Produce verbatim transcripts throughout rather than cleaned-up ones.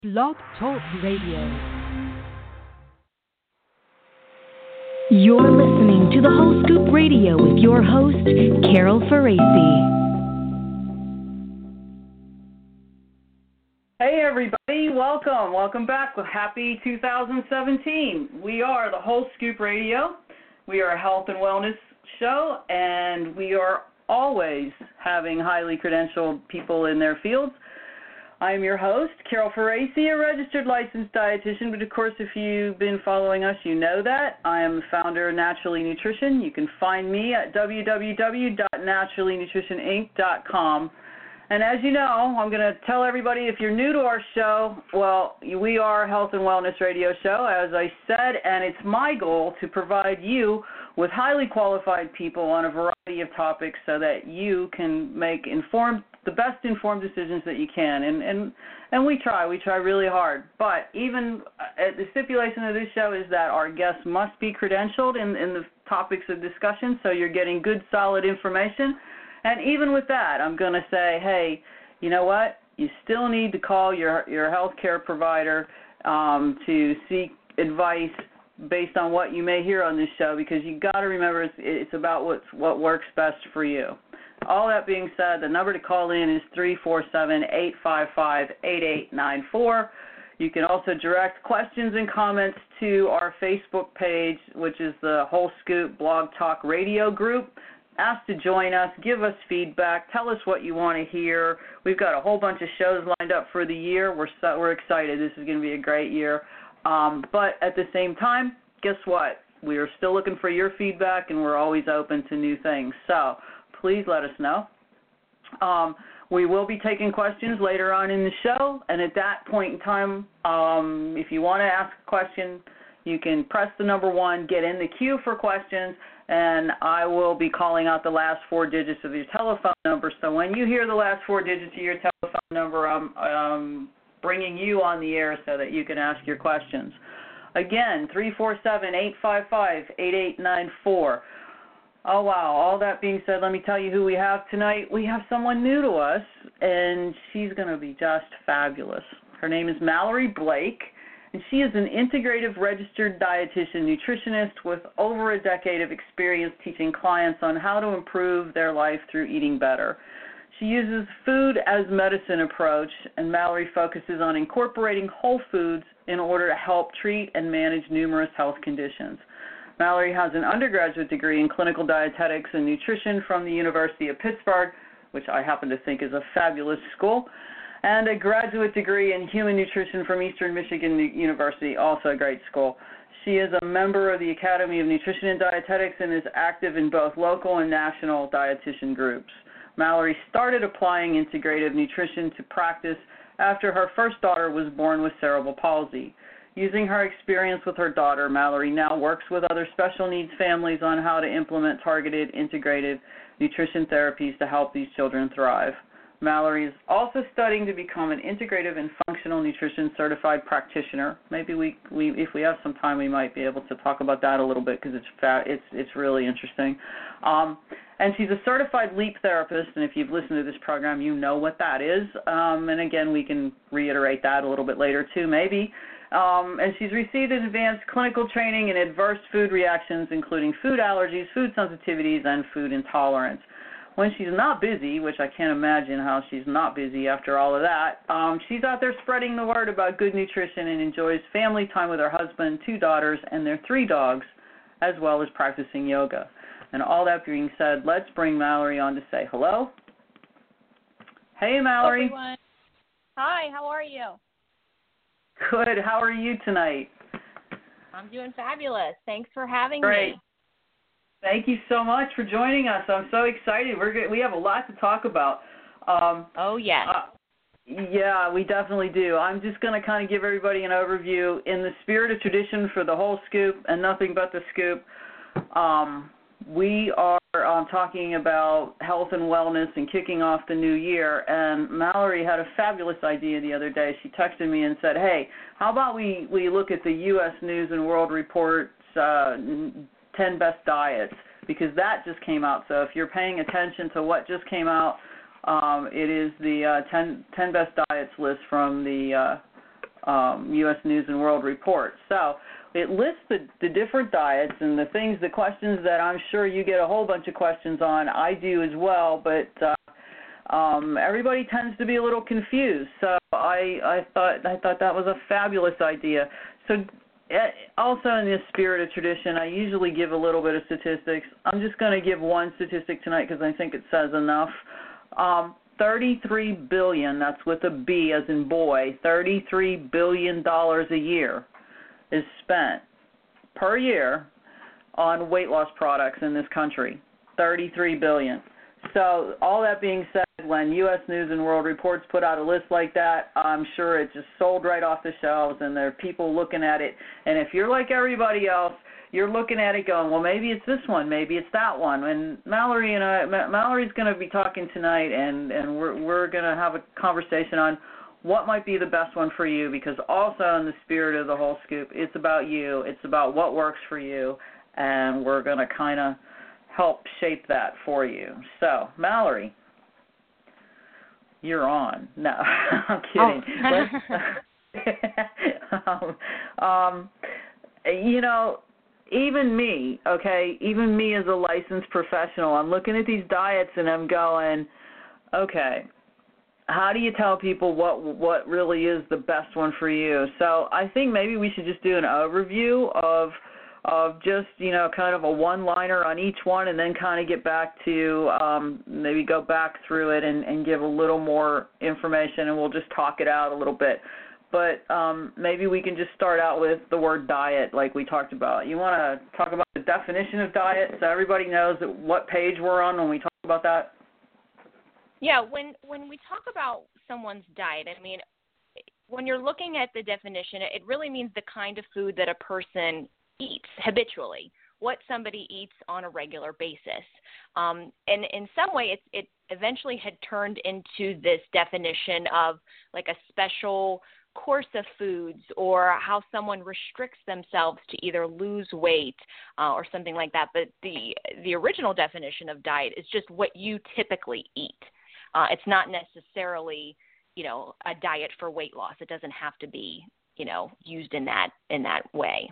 Blog Talk Radio. You're listening to the Whole Scoop Radio with your host, Carol Faraci. Hey everybody, welcome. Welcome back. Happy two thousand seventeen. We are the Whole Scoop Radio. We are a health and wellness show, and we are always having highly credentialed people in their fields. I am your host, Carol Faraci, a registered licensed dietitian, but of course if you've been following us, you know that. I am the founder of Naturally Nutrition. You can find me at w w w dot naturally nutrition inc dot com. And as you know, I'm going to tell everybody, if you're new to our show, well, we are a health and wellness radio show, as I said, and it's my goal to provide you with highly qualified people on a variety of topics so that you can make informed the best informed decisions that you can, and, and and we try. We try really hard. But even uh, the stipulation of this show is that our guests must be credentialed in, in the topics of discussion, so you're getting good, solid information. And even with that, I'm going to say, hey, you know what? You still need to call your, your health care provider um, to seek advice based on what you may hear on this show, because you got to remember it's, it's about what's, what works best for you. All that being said, the number to call in is three four seven, eight five five, eight eight nine four. You can also direct questions and comments to our Facebook page, which is the Whole Scoop Blog Talk Radio group. Ask to join us, give us feedback, tell us what you want to hear. We've got a whole bunch of shows lined up for the year. We're so, we're excited. This is going to be a great year. Um, but at the same time, guess what? We are still looking for your feedback, and we're always open to new things. So please let us know. Um, we will be taking questions later on in the show, and at that point in time, um, if you want to ask a question, you can press the number one, get in the queue for questions, and I will be calling out the last four digits of your telephone number. So when you hear the last four digits of your telephone number, I'm um, bringing you on the air so that you can ask your questions. Again, three four seven, eight five five, eight eight nine four. Oh, wow. All that being said, let me tell you who we have tonight. We have someone new to us, and she's going to be just fabulous. Her name is Mallory Blake, and she is an integrative registered dietitian nutritionist with over a decade of experience teaching clients on how to improve their life through eating better. She uses food as medicine approach, and Mallory focuses on incorporating whole foods in order to help treat and manage numerous health conditions. Mallory has an undergraduate degree in clinical dietetics and nutrition from the University of Pittsburgh, which I happen to think is a fabulous school, and a graduate degree in human nutrition from Eastern Michigan University, also a great school. She is a member of the Academy of Nutrition and Dietetics and is active in both local and national dietitian groups. Mallory started applying integrative nutrition to practice after her first daughter was born with cerebral palsy. Using her experience with her daughter, Mallory now works with other special needs families on how to implement targeted integrative nutrition therapies to help these children thrive. Mallory is also studying to become an integrative and functional nutrition certified practitioner. Maybe we, we if we have some time, we might be able to talk about that a little bit because it's fa- it's it's really interesting. Um, and she's a certified LEAP therapist, and if you've listened to this program, you know what that is. Um, and again, we can reiterate that a little bit later too, maybe. Um, and she's received advanced clinical training in adverse food reactions, including food allergies, food sensitivities, and food intolerance. When she's not busy, which I can't imagine how she's not busy after all of that, um, she's out there spreading the word about good nutrition and enjoys family time with her husband, two daughters, and their three dogs, as well as practicing yoga. And all that being said, let's bring Mallory on to say hello. Hey, Mallory. Hello, everyone. Hi, how are you? Good. How are you tonight? I'm doing fabulous. Thanks for having Great. me. Thank you so much for joining us. I'm so excited. We're good. We have a lot to talk about. Um, oh, yes. Uh, yeah, we definitely do. I'm just going to kind of give everybody an overview in the spirit of tradition for the Whole Scoop and nothing but the scoop. Um, we are um, talking about health and wellness and kicking off the new year, and Mallory had a fabulous idea the other day. She texted me and said, hey, how about we, we look at the U S News and World Report's uh, ten Best Diets, because that just came out. So if you're paying attention to what just came out, um, it is the uh, ten, ten Best Diets list from the uh, um, U S News and World Report. So it lists the, the different diets and the things, the questions that I'm sure you get a whole bunch of questions on. I do as well, but uh, um, everybody tends to be a little confused. So I, I thought I thought that was a fabulous idea. So also in the spirit of tradition, I usually give a little bit of statistics. I'm just going to give one statistic tonight because I think it says enough. Um, thirty-three billion dollars, that's with a B as in boy, thirty-three billion dollars a year is spent per year on weight loss products in this country, thirty-three billion dollars. So all that being said, when U S News and World Reports put out a list like that, I'm sure it just sold right off the shelves, and there are people looking at it. And if you're like everybody else, you're looking at it going, well, maybe it's this one, maybe it's that one. And Mallory and I, Mallory's going to be talking tonight, and, and we're, we're going to have a conversation on what might be the best one for you, because also in the spirit of the whole scoop, it's about you. It's about what works for you, and we're going to kind of help shape that for you. So, Mallory, you're on. No, I'm kidding. Oh. um, um, you know, even me, okay, even me as a licensed professional, I'm looking at these diets and I'm going, okay, how do you tell people what what really is the best one for you? So I think maybe we should just do an overview of of just, you know, kind of a one-liner on each one, and then kind of get back to um, maybe go back through it and, and give a little more information, and we'll just talk it out a little bit. But um, maybe we can just start out with the word diet like we talked about. You want to talk about the definition of diet so everybody knows that what page we're on when we talk about that? Yeah, when, when we talk about someone's diet, I mean, when you're looking at the definition, it really means the kind of food that a person eats habitually, what somebody eats on a regular basis. Um, and in some way, it, it eventually had turned into this definition of like a special course of foods, or how someone restricts themselves to either lose weight uh, or something like that. But the the original definition of diet is just what you typically eat. Uh, it's not necessarily, you know, a diet for weight loss. It doesn't have to be, you know, used in that in that way.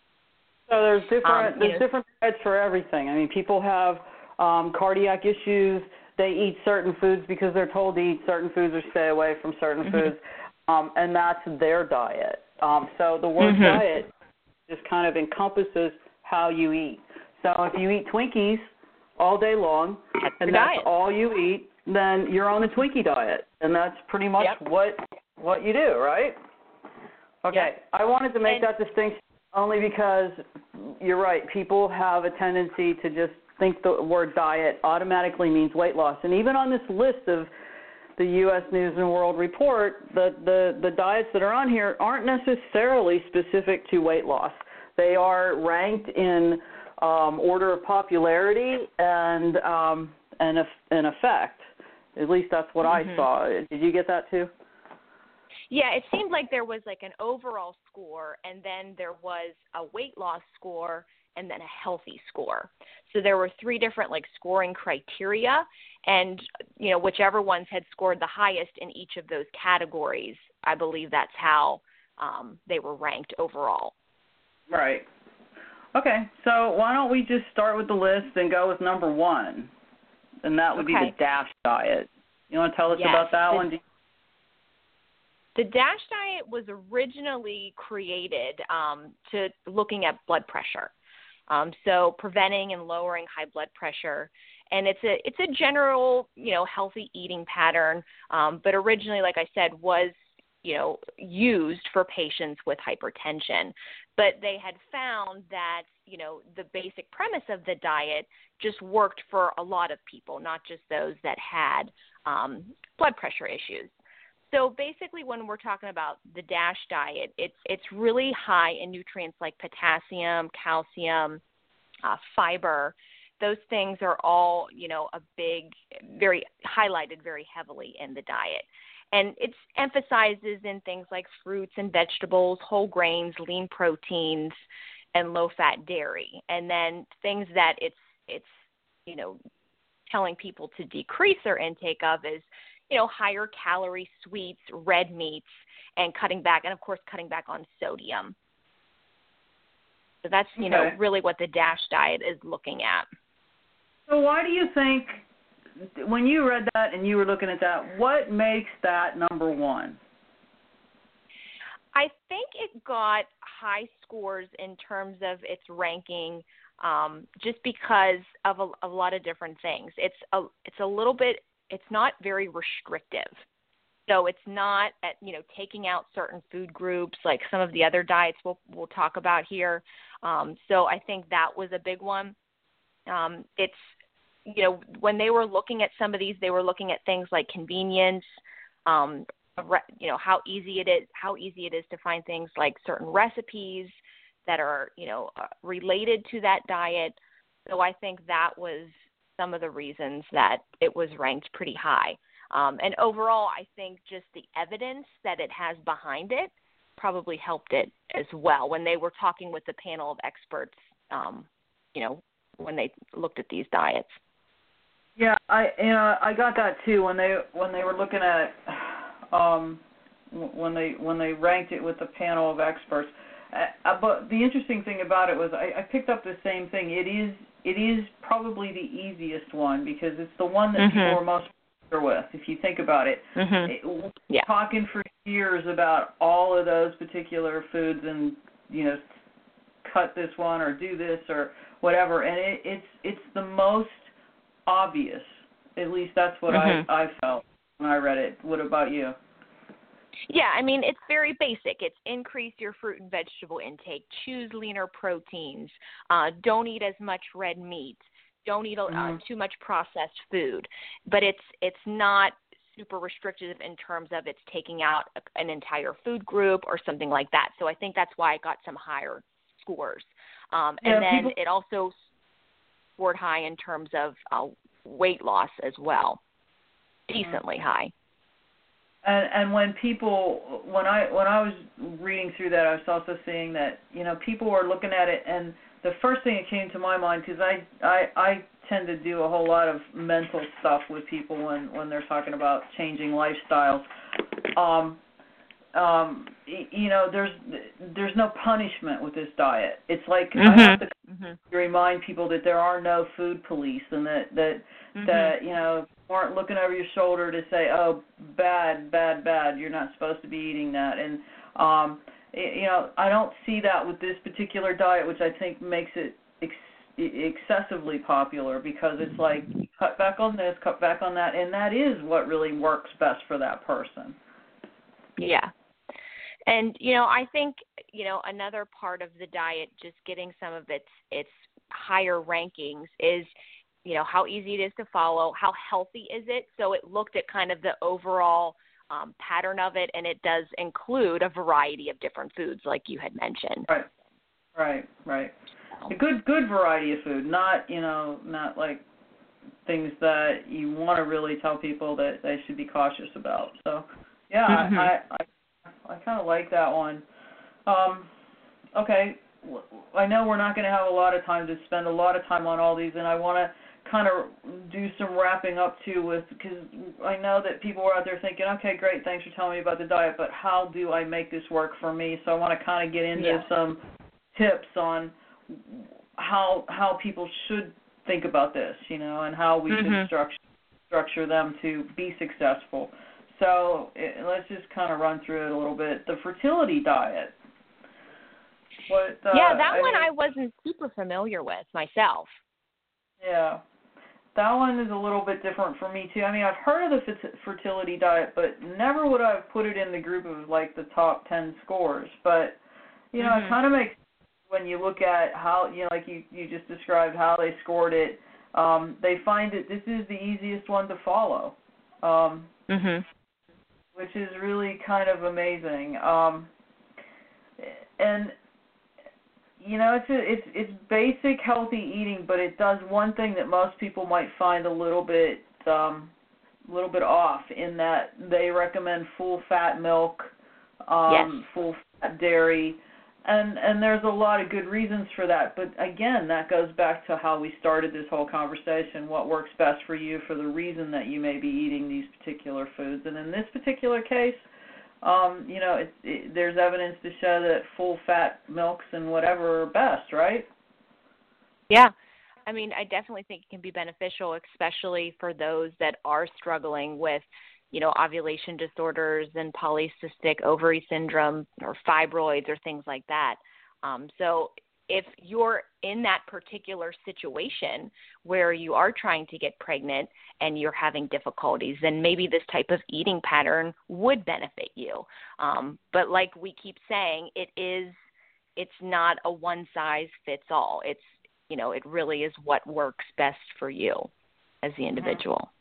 So there's different um, there's know, different diets for everything. I mean, people have um, cardiac issues. They eat certain foods because they're told to eat certain foods or stay away from certain mm-hmm. foods, um, and that's their diet. Um, so the word mm-hmm. diet just kind of encompasses how you eat. So if you eat Twinkies all day long, that's and that's diet. all you eat, then you're on the Twinkie diet, and that's pretty much yep. what what you do, right? Okay, yep. I wanted to make and, that distinction only because you're right. People have a tendency to just think the word diet automatically means weight loss. And even on this list of the U S News and World Report, the, the, the diets that are on here aren't necessarily specific to weight loss. They are ranked in um, order of popularity and, um, and, and effect. At least that's what mm-hmm. I saw. Did you get that too? Yeah, it seemed like there was like an overall score, and then there was a weight loss score, and then a healthy score. So there were three different like scoring criteria, and you know, whichever ones had scored the highest in each of those categories, I believe that's how um, they were ranked overall. Right. Okay, so why don't we just start with the list and go with number one, and that would okay. be the DASH diet. You want to tell us yes, about that the, one? The DASH diet was originally created um, to looking at blood pressure. Um, so preventing and lowering high blood pressure, and it's a it's a general you know healthy eating pattern. Um, but originally, like I said, was you know used for patients with hypertension. But they had found that you know the basic premise of the diet just worked for a lot of people, not just those that had um, blood pressure issues. So basically, when we're talking about the DASH diet, it's it's really high in nutrients like potassium, calcium, uh, fiber. Those things are all, you know, a big, very highlighted very heavily in the diet. And it emphasizes in things like fruits and vegetables, whole grains, lean proteins, and low-fat dairy. And then things that it's it's, you know, telling people to decrease their intake of is, you know, higher calorie sweets, red meats, and cutting back, and of course cutting back on sodium. So that's, you okay. know, really what the DASH diet is looking at. So why do you think, when you read that and you were looking at that, what makes that number one? I think it got high scores in terms of its ranking um, just because of a, a lot of different things. It's a, it's a little bit, it's not very restrictive. So it's not, at, you know, taking out certain food groups like some of the other diets we'll, we'll talk about here. Um, so I think that was a big one. Um, it's, you know, when they were looking at some of these, they were looking at things like convenience, um, you know, how easy it is, how easy it is to find things like certain recipes that are, you know, related to that diet. So I think that was some of the reasons that it was ranked pretty high. Um, and overall, I think just the evidence that it has behind it probably helped it as well when they were talking with the panel of experts, um, you know, when they looked at these diets. Yeah, I you know, I got that too when they when they were looking at um, when they when they ranked it with the panel of experts. Uh, but the interesting thing about it was I, I picked up the same thing. It is it is probably the easiest one because it's the one that mm-hmm. people are most with, if you think about it. Mm-hmm. it yeah. Talking for years about all of those particular foods and, you know, cut this one or do this or whatever, and it, it's it's the most obvious. At least that's what mm-hmm. I, I felt when I read it. What about you? Yeah, I mean, it's very basic. It's increase your fruit and vegetable intake, choose leaner proteins, uh, don't eat as much red meat, don't eat uh, mm-hmm. too much processed food. But it's it's not super restrictive in terms of it's taking out a, an entire food group or something like that. So I think that's why it got some higher scores. Um, and yeah, then people... it also scored high in terms of uh, weight loss as well, decently mm-hmm. high. And, and when people, when I when I was reading through that, I was also seeing that, you know, people were looking at it, and the first thing that came to my mind, because I, I I tend to do a whole lot of mental stuff with people when, when they're talking about changing lifestyles. Um, um, you know, there's there's no punishment with this diet. It's like mm-hmm. I have to mm-hmm. remind people that there are no food police, and that that mm-hmm. that you know. aren't looking over your shoulder to say, oh, bad, bad, bad, you're not supposed to be eating that. And, um, you know, I don't see that with this particular diet, which I think makes it ex- excessively popular because it's like, cut back on this, cut back on that, and that is what really works best for that person. Yeah. And, you know, I think, you know, another part of the diet, just getting some of its its higher rankings is, you know, how easy it is to follow, how healthy is it. So it looked at kind of the overall um, pattern of it, and it does include a variety of different foods, like you had mentioned. Right, right, right. A good, good variety of food, not, you know, not like things that you want to really tell people that they should be cautious about. So, yeah, mm-hmm. I, I, I kind of like that one. Um, okay, I know we're not going to have a lot of time to spend a lot of time on all these, and I want to kind of do some wrapping up too with, because I know that people are out there thinking, okay, great, thanks for telling me about the diet, but how do I make this work for me? So I want to kind of get into yeah. some tips on how how people should think about this, you know, and how we mm-hmm. should structure structure them to be successful. So it, let's just kind of run through it a little bit. The fertility diet. What, uh, yeah, that I one mean, I wasn't super familiar with myself. Yeah. That one is a little bit different for me, too. I mean, I've heard of the fertility diet, but never would I have put it in the group of, like, the top ten scores. But, you know, mm-hmm. it kind of makes sense when you look at how, you know, like you, you just described how they scored it. Um, they find that this is the easiest one to follow, um, mm-hmm. which is really kind of amazing. Um, and... You know, it's a, it's it's basic healthy eating, but it does one thing that most people might find a little bit um, a little bit off, in that they recommend full fat milk, um, yes. full fat dairy, And and there's a lot of good reasons for that. But again, that goes back to how we started this whole conversation, what works best for you for the reason that you may be eating these particular foods. And in this particular case, um, you know, it, it, there's evidence to show that full-fat milks and whatever are best, right? Yeah. I mean, I definitely think it can be beneficial, especially for those that are struggling with, you know, ovulation disorders and polycystic ovary syndrome or fibroids or things like that. Um, so if you're in that particular situation where you are trying to get pregnant and you're having difficulties, then maybe this type of eating pattern would benefit you. Um, but like we keep saying, it is, it's not a one size fits all. It's, you know, it really is what works best for you as the individual. Mm-hmm.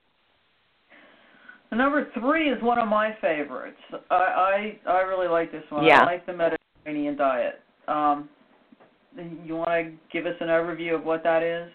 Number three is one of my favorites. I I, I really like this one. Yeah. I like the Mediterranean diet. Um, you want to give us an overview of what that is?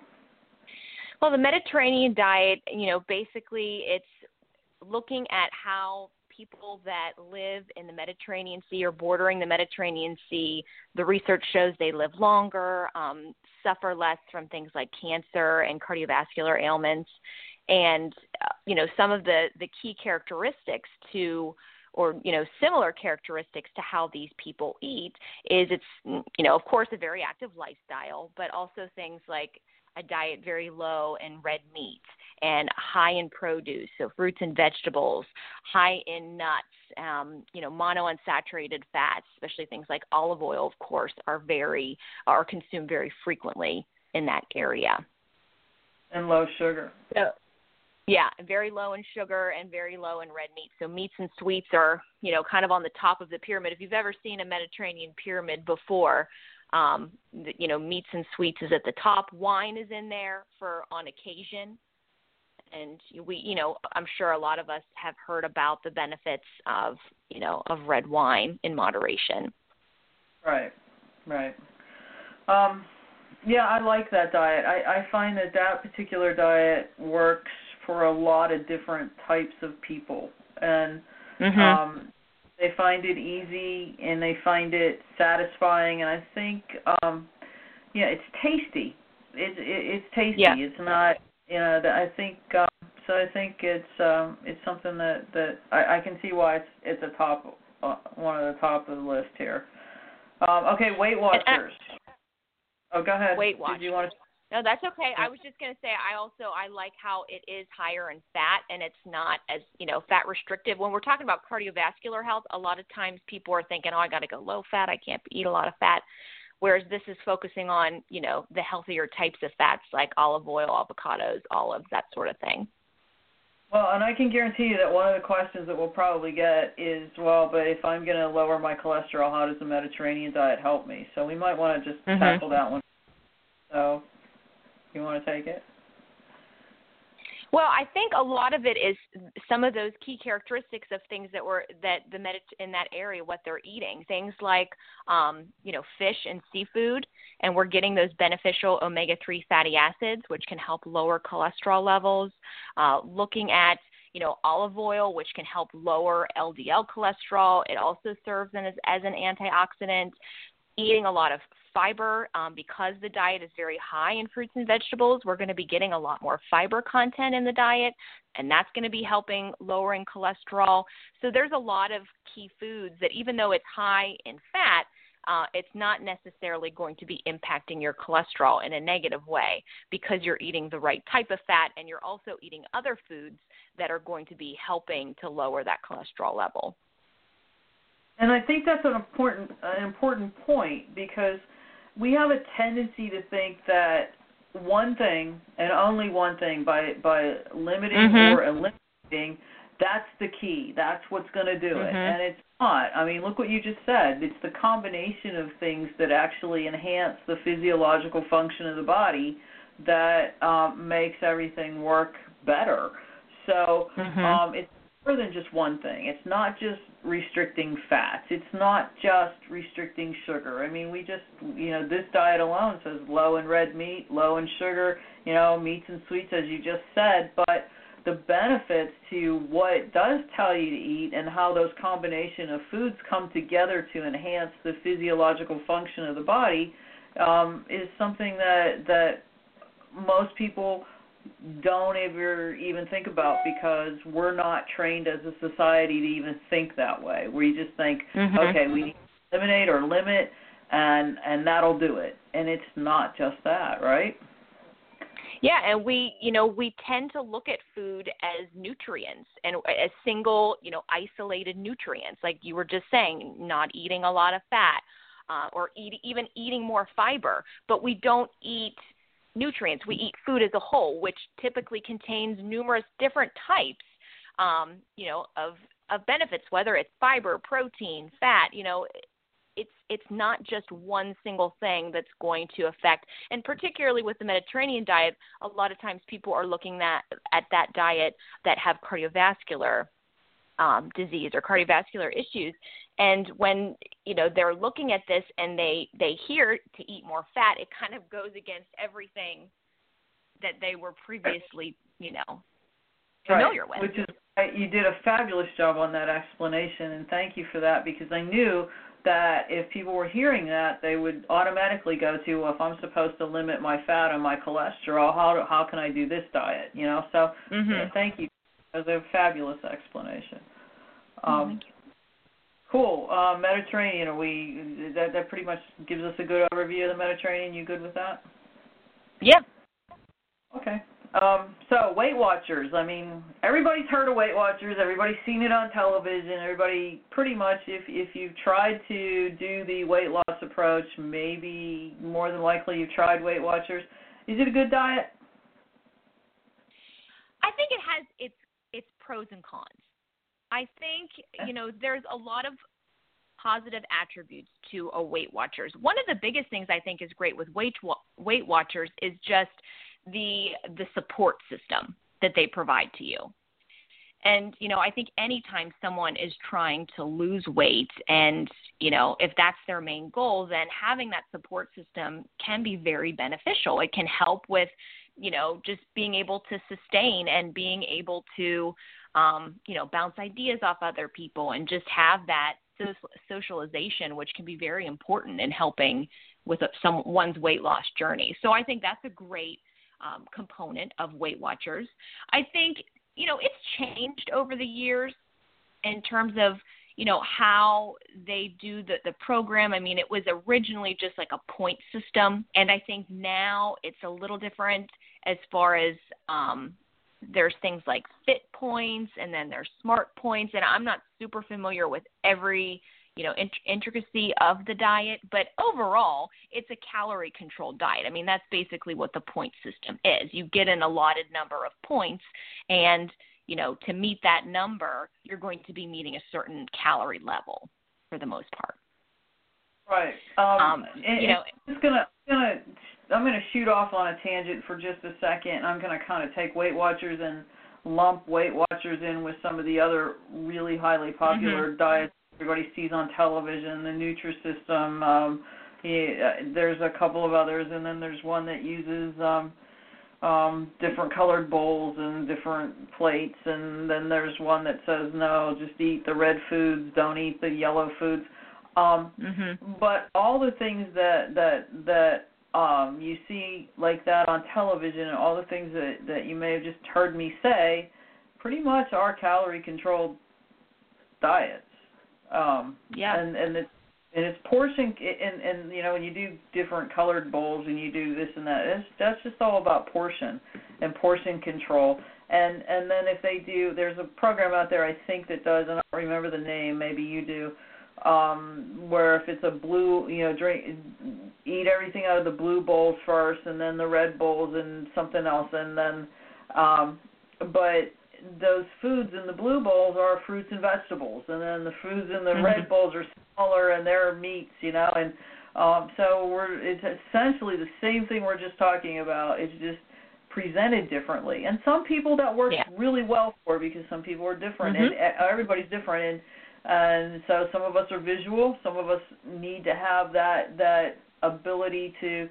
Well, the Mediterranean diet, you know, basically it's looking at how people that live in the Mediterranean Sea or bordering the Mediterranean Sea, the research shows they live longer, um, suffer less from things like cancer and cardiovascular ailments. And, uh, you know, some of the, the key characteristics to, or, you know, similar characteristics to how these people eat is it's, you know, of course, a very active lifestyle, but also things like a diet very low in red meat and high in produce, so fruits and vegetables, high in nuts, um, you know, monounsaturated fats, especially things like olive oil, of course, are very, are consumed very frequently in that area. And low sugar. So, yeah, very low in sugar and very low in red meat. So meats and sweets are, you know, kind of on the top of the pyramid. If you've ever seen a Mediterranean pyramid before, um, you know, meats and sweets is at the top. Wine is in there for on occasion. And we, you know, I'm sure a lot of us have heard about the benefits of, you know, of red wine in moderation. Right, right. Um, yeah, I like that diet. I, I find that that particular diet works for a lot of different types of people. And mm-hmm. um, they find it easy and they find it satisfying. And I think, um, yeah, it's tasty. It, it, it's tasty. Yeah. It's not, you know, I think, um, so I think it's um, it's something that, that I, I can see why it's, it's a top, uh, one of the top of the list here. Um, okay, Weight Watchers. Oh, go ahead. Weight Watchers. Did you want to? No, that's okay. I was just going to say I also I like how it is higher in fat and it's not as, you know, fat restrictive. When we're talking about cardiovascular health, a lot of times people are thinking, oh, I got to go low fat. I can't eat a lot of fat. Whereas this is focusing on, you know, the healthier types of fats like olive oil, avocados, olives, that sort of thing. Well, and I can guarantee you that one of the questions that we'll probably get is, well, but if I'm going to lower my cholesterol, how does the Mediterranean diet help me? So we might want to just mm-hmm. tackle that one. So you want to take it? Well, I think a lot of it is some of those key characteristics of things that were that the med in that area, what they're eating, things like um, you know, fish and seafood, and we're getting those beneficial omega three fatty acids, which can help lower cholesterol levels. Uh, looking at you know, olive oil, which can help lower L D L cholesterol. It also serves as, as an antioxidant. Eating a lot of fiber, um, because the diet is very high in fruits and vegetables, we're going to be getting a lot more fiber content in the diet, and that's going to be helping lowering cholesterol. So there's a lot of key foods that even though it's high in fat, uh, it's not necessarily going to be impacting your cholesterol in a negative way because you're eating the right type of fat and you're also eating other foods that are going to be helping to lower that cholesterol level. And I think that's an important an important point because we have a tendency to think that one thing and only one thing by by limiting mm-hmm. or eliminating, that's the key. That's what's going to do mm-hmm. it. And it's not. I mean, look what you just said. It's the combination of things that actually enhance the physiological function of the body that um, makes everything work better. So mm-hmm. um, it's more than just one thing. It's not just restricting fats. It's not just restricting sugar. I mean, we just, you know, this diet alone says low in red meat, low in sugar, you know, meats and sweets, as you just said. But the benefits to what it does tell you to eat and how those combination of foods come together to enhance the physiological function of the body um, is something that that most people don't ever even think about, because we're not trained as a society to even think that way. We just think, mm-hmm. okay, we need to eliminate or limit, and and that'll do it. And it's not just that, right? Yeah, and we, you know, we tend to look at food as nutrients and as single, you know, isolated nutrients, like you were just saying, not eating a lot of fat uh, or eat, even eating more fiber, but we don't eat nutrients. We eat food as a whole, which typically contains numerous different types, um, you know, of of benefits, whether it's fiber, protein, fat. You know, it's it's not just one single thing that's going to affect. And particularly with the Mediterranean diet, a lot of times people are looking at at that diet that have cardiovascular um, disease or cardiovascular issues. And when, you know, they're looking at this and they, they hear to eat more fat, it kind of goes against everything that they were previously, you know, familiar right. with. Which is, you did a fabulous job on that explanation, and thank you for that, because I knew that if people were hearing that, they would automatically go to, well, if I'm supposed to limit my fat and my cholesterol, how how can I do this diet? You know, so mm-hmm. yeah, thank you. That was a fabulous explanation. Um, oh, thank you. Cool. Uh, Mediterranean, are we, that, that pretty much gives us a good overview of the Mediterranean. You good with that? Yeah. Okay. Um, so, Weight Watchers. I mean, everybody's heard of Weight Watchers. Everybody's seen it on television. Everybody, pretty much, if, if you've tried to do the weight loss approach, maybe more than likely you've tried Weight Watchers. Is it a good diet? I think it has its its pros and cons. I think, you know, there's a lot of positive attributes to a Weight Watchers. One of the biggest things I think is great with Weight Weight Watchers is just the the support system that they provide to you. And, you know, I think anytime someone is trying to lose weight and, you know, if that's their main goal, then having that support system can be very beneficial. It can help with, you know, just being able to sustain and being able to, um, you know, bounce ideas off other people and just have that socialization, which can be very important in helping with a, someone's weight loss journey. So I think that's a great um, component of Weight Watchers. I think, you know, it's changed over the years in terms of, you know, how they do the, the program. I mean, it was originally just like a point system, and I think now it's a little different as far as um, there's things like fit points, and then there's smart points, and I'm not super familiar with every, you know, int- intricacy of the diet, but overall, it's a calorie-controlled diet. I mean, that's basically what the point system is. You get an allotted number of points, and, you know, to meet that number, you're going to be meeting a certain calorie level for the most part. Right. Um, um, and, you know, it's gonna, gonna, I'm going to shoot off on a tangent for just a second. I'm going to kind of take Weight Watchers and lump Weight Watchers in with some of the other really highly popular mm-hmm. diets everybody sees on television, the Nutrisystem. Um, yeah, there's a couple of others, and then there's one that uses um, um, different colored bowls and different plates, and then there's one that says, no, just eat the red foods, don't eat the yellow foods. Um, mm-hmm. But all the things that that that um, you see like that on television, and all the things that, that you may have just heard me say, pretty much are calorie-controlled diets. Um, yeah. And and it's and it's portion, and and you know, when you do different colored bowls and you do this and that, it's, that's just all about portion and portion control. And and then if they do, there's a program out there I think that does, and I don't remember the name, maybe you do, um, where if it's a blue, you know, drink, eat everything out of the blue bowls first, and then the red bowls and something else, and then, um, but those foods in the blue bowls are fruits and vegetables, and then the foods in the mm-hmm. red bowls are smaller, and they're meats, you know, and um, so we're it's essentially the same thing we're just talking about. It's just presented differently, and some people that works yeah. really well for, because some people are different, mm-hmm. and everybody's different, and and so some of us are visual, some of us need to have that that ability to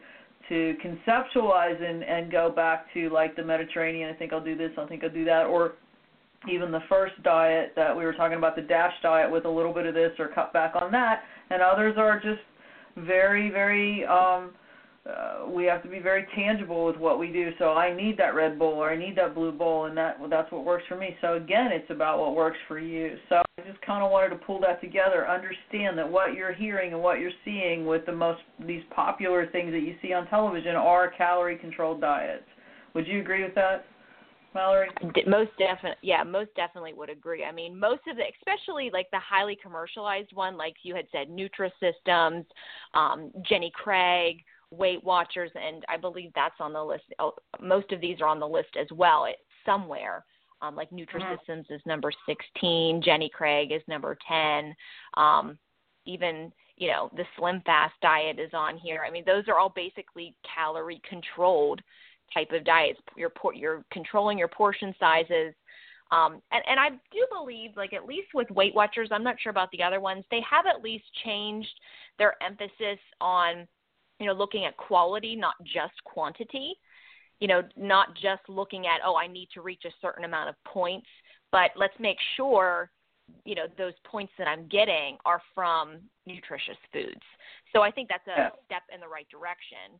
to conceptualize and, and go back to like the Mediterranean. I think I'll do this. I think I'll do that. Or even the first diet that we were talking about, the DASH diet, with a little bit of this or cut back on that. And others are just very, very, um, uh, we have to be very tangible with what we do. So I need that Red Bull or I need that Blue Bull, and that that's what works for me. So again, it's about what works for you. So I just kind of wanted to pull that together, understand that what you're hearing and what you're seeing with the most, these popular things that you see on television are calorie-controlled diets. Would you agree with that, Mallory? Most definitely, yeah, most definitely would agree. I mean, most of the, especially like the highly commercialized one, like you had said, Nutrisystems, um, Jenny Craig, Weight Watchers, and I believe that's on the list. Most of these are on the list as well, it's somewhere. Um, like Nutrisystems mm-hmm. is number sixteen, Jenny Craig is number ten. Um, even, you know, the Slim Fast diet is on here. I mean, those are all basically calorie controlled type of diets. You're you're controlling your portion sizes, um, and and I do believe, like at least with Weight Watchers, I'm not sure about the other ones. They have at least changed their emphasis on, you know, looking at quality, not just quantity. You know, not just looking at, oh, I need to reach a certain amount of points, but let's make sure, you know, those points that I'm getting are from nutritious foods. So I think that's a yeah. step in the right direction.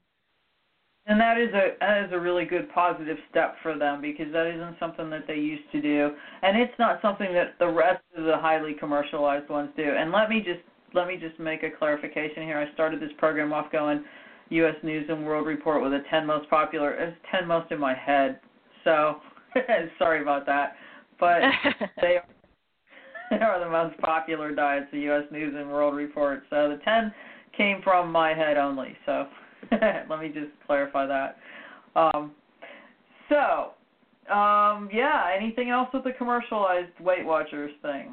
And that is a that is a really good positive step for them, because that isn't something that they used to do, and it's not something that the rest of the highly commercialized ones do. And let me just let me just make a clarification here. I started this program off going U S News and World Report with a ten most popular. It's ten most in my head, so sorry about that. But they are, they are the most popular diets, the U S News and World Report. So the ten came from my head only. So. Let me just clarify that. Um, so, um, yeah, anything else with the commercialized Weight Watchers thing?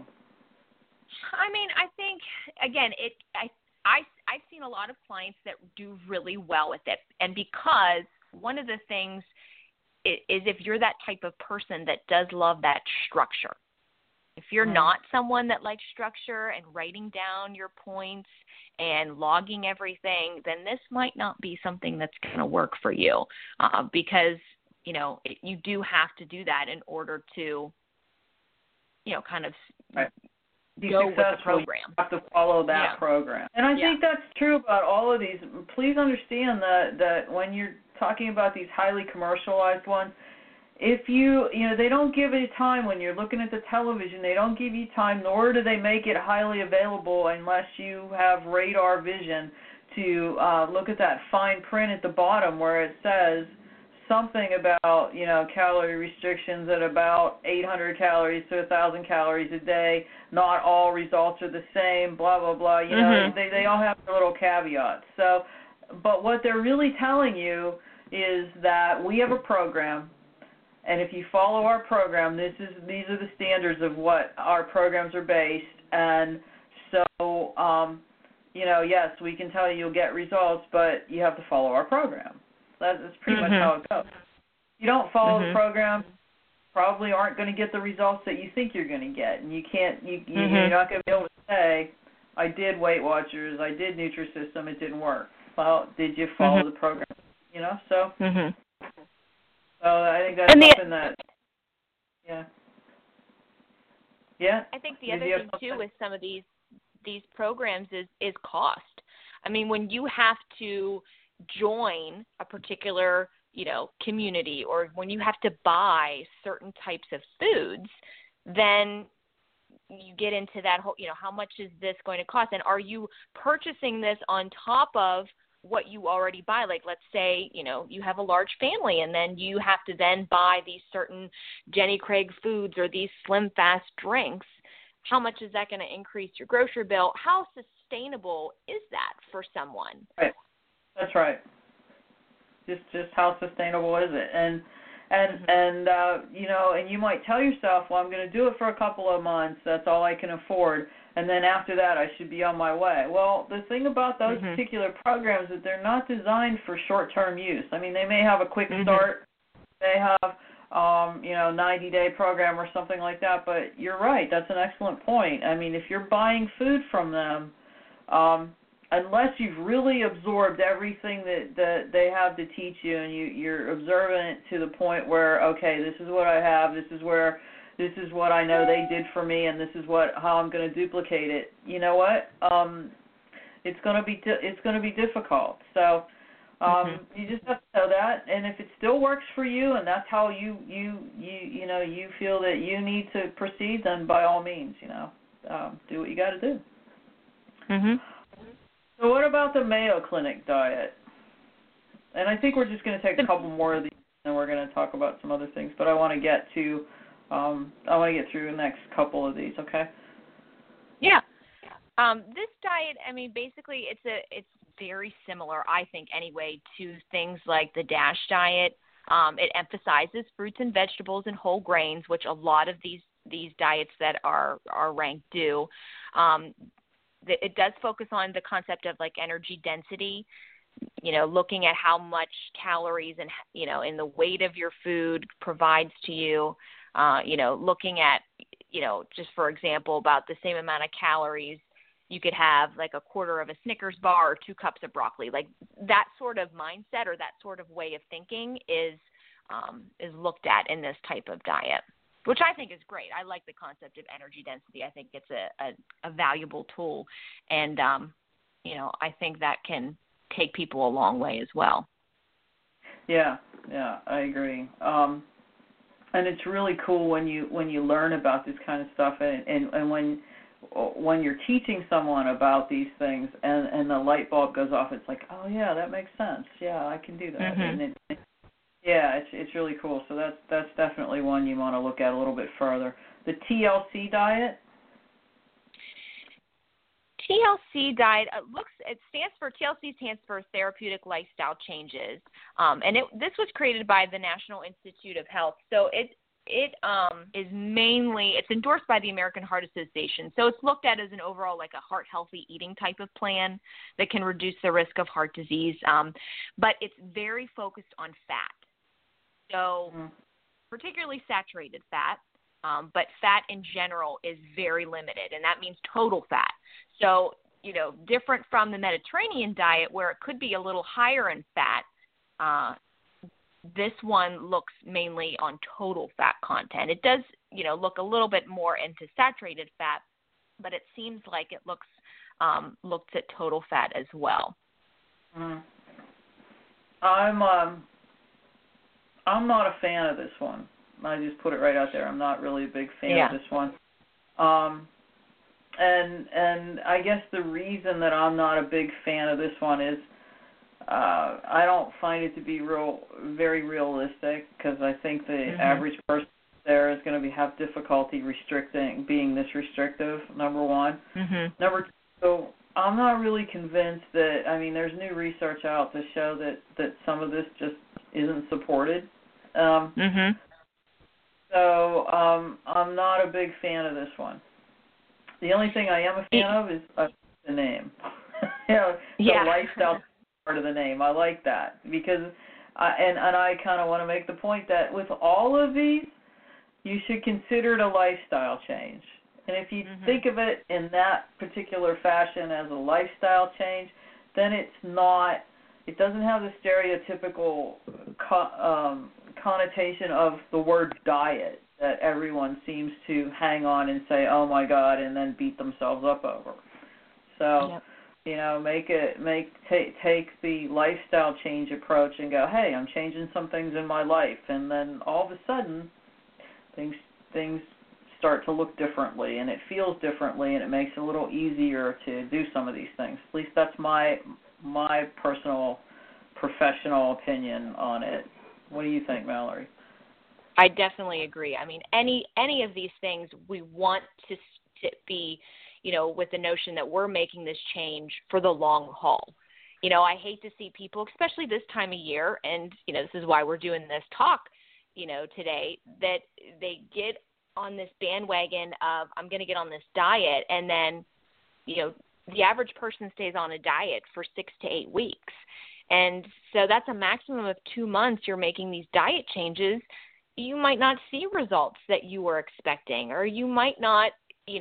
I mean, I think, again, it. I, I, I've seen a lot of clients that do really well with it. And because one of the things is, is if you're that type of person that does love that structure, if you're mm-hmm. not someone that likes structure and writing down your points and logging everything, then this might not be something that's going to work for you, uh, because, you know, it, you do have to do that in order to, you know, kind of right. Be go with the program. You have to follow that yeah. program. And I yeah. think that's true about all of these. Please understand that, that when you're talking about these highly commercialized ones, if you, you know, they don't give you time when you're looking at the television. They don't give you time, nor do they make it highly available unless you have radar vision to uh, look at that fine print at the bottom where it says something about, you know, calorie restrictions at about eight hundred calories to one thousand calories a day. Not all results are the same, blah, blah, blah. You know, mm-hmm. they, they all have their little caveats. So, but what they're really telling you is that we have a program. And if you follow our program, this is these are the standards of what our programs are based. And so, um, you know, yes, we can tell you you'll get results, but you have to follow our program. That's pretty mm-hmm. much how it goes. If you don't follow mm-hmm. the program, probably aren't going to get the results that you think you're going to get. And you can't, you, you, mm-hmm. you're not going to be able to say, I did Weight Watchers, I did Nutrisystem, it didn't work. Well, did you follow mm-hmm. the program? You know, so. Mm-hmm. So I think that's and the, something that, yeah. Yeah. I think the Did other thing, too, with some of these these programs is, is cost. I mean, when you have to join a particular, you know, community, or when you have to buy certain types of foods, then you get into that whole, you know, how much is this going to cost? And are you purchasing this on top of what you already buy? Like, let's say, you know, you have a large family and then you have to then buy these certain Jenny Craig foods or these Slim Fast drinks. How much is that going to increase your grocery bill? How sustainable is that for someone? Right. That's right. Just just how sustainable is it? And and mm-hmm. and uh, you know, and you might tell yourself, well, I'm going to do it for a couple of months. That's all I can afford. And then after that, I should be on my way. Well, the thing about those mm-hmm. particular programs is that they're not designed for short-term use. I mean, they may have a quick mm-hmm. start. They have, um, you know, ninety-day program or something like that. But you're right. That's an excellent point. I mean, if you're buying food from them, um, unless you've really absorbed everything that, that they have to teach you, and you, you're observant to the point where, okay, this is what I have, this is where, this is what I know they did for me, and this is what how I'm going to duplicate it. You know what? Um, it's going to be di- it's going to be difficult. So um, mm-hmm. you just have to know that, and if it still works for you, and that's how you you you you know you feel that you need to proceed, then by all means, you know, um, do what you got to do. Mhm. So what about the Mayo Clinic diet? And I think we're just going to take a couple more of these, and we're going to talk about some other things. But I want to get to, um, I want to get through the next couple of these. Okay? Yeah. Um, this diet, I mean, basically, it's a, it's very similar, I think, anyway, to things like the DASH diet. Um, it emphasizes fruits and vegetables and whole grains, which a lot of these these diets that are are ranked do. Um, It does focus on the concept of like energy density, you know, looking at how much calories and, you know, in the weight of your food provides to you, uh, you know, looking at, you know, just for example, about the same amount of calories you could have like a quarter of a Snickers bar or two cups of broccoli. Like that sort of mindset or that sort of way of thinking is um, is looked at in this type of diet, which I think is great. I like the concept of energy density. I think it's a, a, a valuable tool, and, um, you know, I think that can take people a long way as well. Yeah, yeah, I agree. Um, and it's really cool when you when you learn about this kind of stuff, and, and, and when when you're teaching someone about these things, and, and the light bulb goes off, it's like, oh, yeah, that makes sense. Yeah, I can do that. Mm-hmm. And it, it, Yeah, it's it's really cool. So that's that's definitely one you want to look at a little bit further. The T L C diet. T L C diet uh, looks. It stands for T L C stands for Therapeutic Lifestyle Changes, um, and it, this was created by the National Institute of Health. So it it um, is mainly it's endorsed by the American Heart Association. So it's looked at as an overall like a heart healthy eating type of plan that can reduce the risk of heart disease, um, but it's very focused on fat. So particularly saturated fat, um, but fat in general is very limited, and that means total fat. So, you know, different from the Mediterranean diet where it could be a little higher in fat, uh, this one looks mainly on total fat content. It does, you know, look a little bit more into saturated fat, but it seems like it looks um, looks at total fat as well. Mm. I'm um. I'm not a fan of this one. I just put it right out there. I'm not really a big fan yeah. of this one. Um, and and I guess the reason that I'm not a big fan of this one is uh, I don't find it to be real, very realistic, because I think the mm-hmm. average person there is going to be have difficulty restricting, being this restrictive. Number one. Mm-hmm. Number two, I'm not really convinced that. I mean, there's new research out to show that that some of this just isn't supported. Um, mm-hmm. So um, I'm not a big fan of this one. The only thing I am a fan of is uh, the name. you know, the yeah. lifestyle part of the name. I like that because, I, and and I kind of want to make the point that with all of these, you should consider it a lifestyle change. And if you mm-hmm. think of it in that particular fashion as a lifestyle change, then it's not. It doesn't have the stereotypical co- um, connotation of the word diet that everyone seems to hang on and say, oh my God, and then beat themselves up over. So, yep. you know, make it, make take take the lifestyle change approach and go, hey, I'm changing some things in my life, and then all of a sudden, things things start to look differently, and it feels differently, and it makes it a little easier to do some of these things. At least that's my my personal professional opinion on it. What do you think, Mallory? I definitely agree. I mean, any any of these things we want to, to be, you know, with the notion that we're making this change for the long haul. You know, I hate to see people, especially this time of year, and, you know, this is why we're doing this talk, you know, today, that they get on this bandwagon of, I'm going to get on this diet, and then, you know, the average person stays on a diet for six to eight weeks. And so that's a maximum of two months you're making these diet changes. You might not see results that you were expecting, or you might not, you know,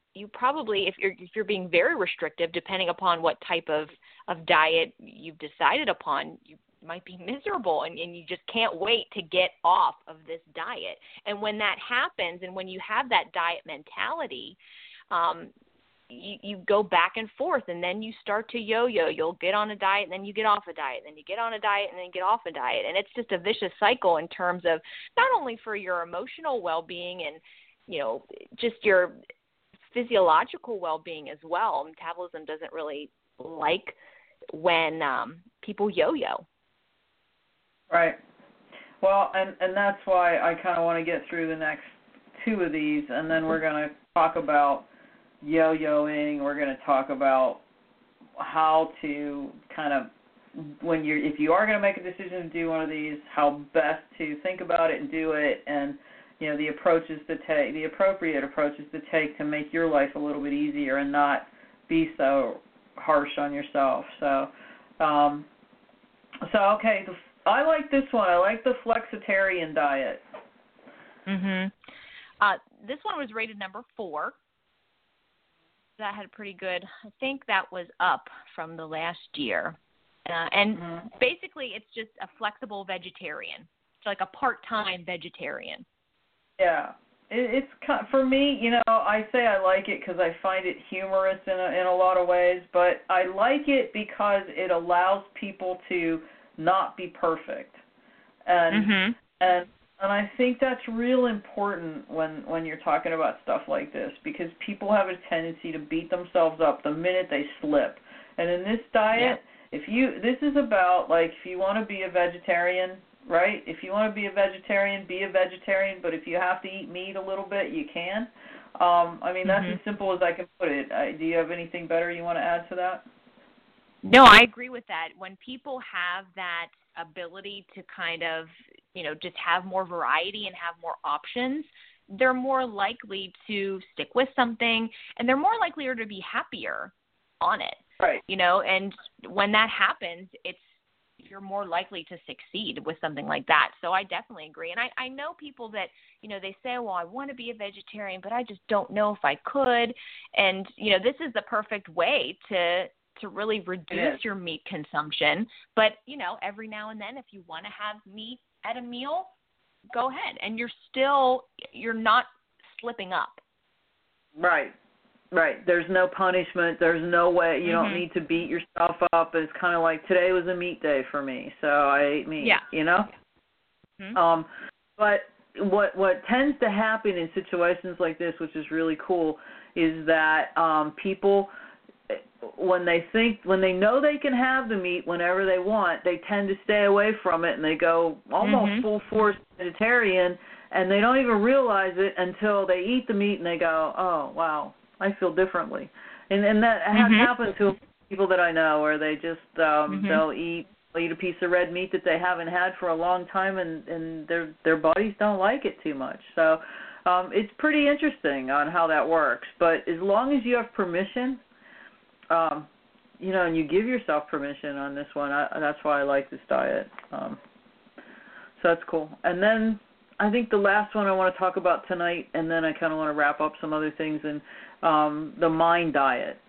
you probably, if you're if you're being very restrictive, depending upon what type of, of diet you've decided upon, you might be miserable, and, and you just can't wait to get off of this diet. And when that happens, and when you have that diet mentality, um, you, you go back and forth, and then you start to yo-yo. You'll get on a diet, and then you get off a diet, and then you get on a diet, and then you get off a diet. And it's just a vicious cycle in terms of not only for your emotional well-being and, you know, just your physiological well-being as well. Metabolism doesn't really like when um, people yo-yo. Right. Well, and, and that's why I kind of want to get through the next two of these, and then we're going to talk about yo-yoing. We're going to talk about how to kind of, when you're, if you are going to make a decision to do one of these, how best to think about it and do it, and you know the approaches to take, the appropriate approaches to take to make your life a little bit easier and not be so harsh on yourself. So, um, so okay, the, I like this one. I like the flexitarian diet. Mhm. Uh, this one was rated number four. That had a pretty good. I think that was up from the last year. Uh, and mm-hmm. basically, it's just a flexible vegetarian. It's like a part-time vegetarian. Yeah, it, it's for me. You know, I say I like it because I find it humorous in a, in a lot of ways, but I like it because it allows people to not be perfect, and mm-hmm. and and I think that's real important when when you're talking about stuff like this, because people have a tendency to beat themselves up the minute they slip. And in this diet, yeah. if you this is about like if you want to be a vegetarian, right? If you want to be a vegetarian, be a vegetarian. But if you have to eat meat a little bit, you can. Um, I mean, that's mm-hmm. as simple as I can put it. I, do you have anything better you want to add to that? No, I agree with that. When people have that ability to kind of, you know, just have more variety and have more options, they're more likely to stick with something, and they're more likely to be happier on it. Right. You know, and when that happens, it's you're more likely to succeed with something like that. So I definitely agree. And I, I know people that, you know, they say, well, I want to be a vegetarian, but I just don't know if I could. And, you know, this is the perfect way to to really reduce your meat consumption. But, you know, every now and then, if you want to have meat at a meal, go ahead. And you're still, you're not slipping up. Right. Right. There's no punishment. There's no way. You mm-hmm. don't need to beat yourself up. It's kind of like today was a meat day for me, so I ate meat. Yeah. You know. Mm-hmm. Um, but what what tends to happen in situations like this, which is really cool, is that um, people, when they think, when they know they can have the meat whenever they want, they tend to stay away from it, and they go almost mm-hmm. full force vegetarian, and they don't even realize it until they eat the meat and they go, oh wow, I feel differently. And and that has mm-hmm. happened to people that I know, where they just um mm-hmm. they'll eat they'll eat a piece of red meat that they haven't had for a long time, and and their their bodies don't like it too much. So um it's pretty interesting on how that works. But as long as you have permission, um you know, and you give yourself permission on this one, I, that's why I like this diet. Um so that's cool. And then I think the last one I want to talk about tonight, and then I kind of want to wrap up some other things, and um, the Mind diet.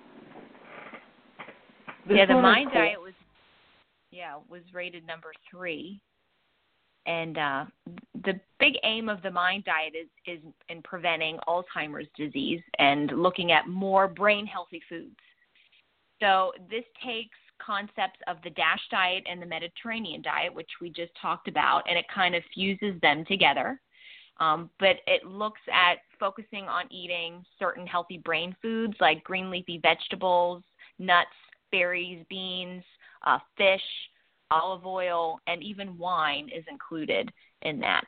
This yeah, the Mind cool. diet was, yeah, was rated number three, and uh, the big aim of the Mind diet is is in preventing Alzheimer's disease and looking at more brain healthy foods. So this takes concepts of the DASH diet and the Mediterranean diet, which we just talked about, and it kind of fuses them together. Um, but it looks at focusing on eating certain healthy brain foods like green leafy vegetables, nuts, berries, beans, uh, fish, olive oil, and even wine is included in that.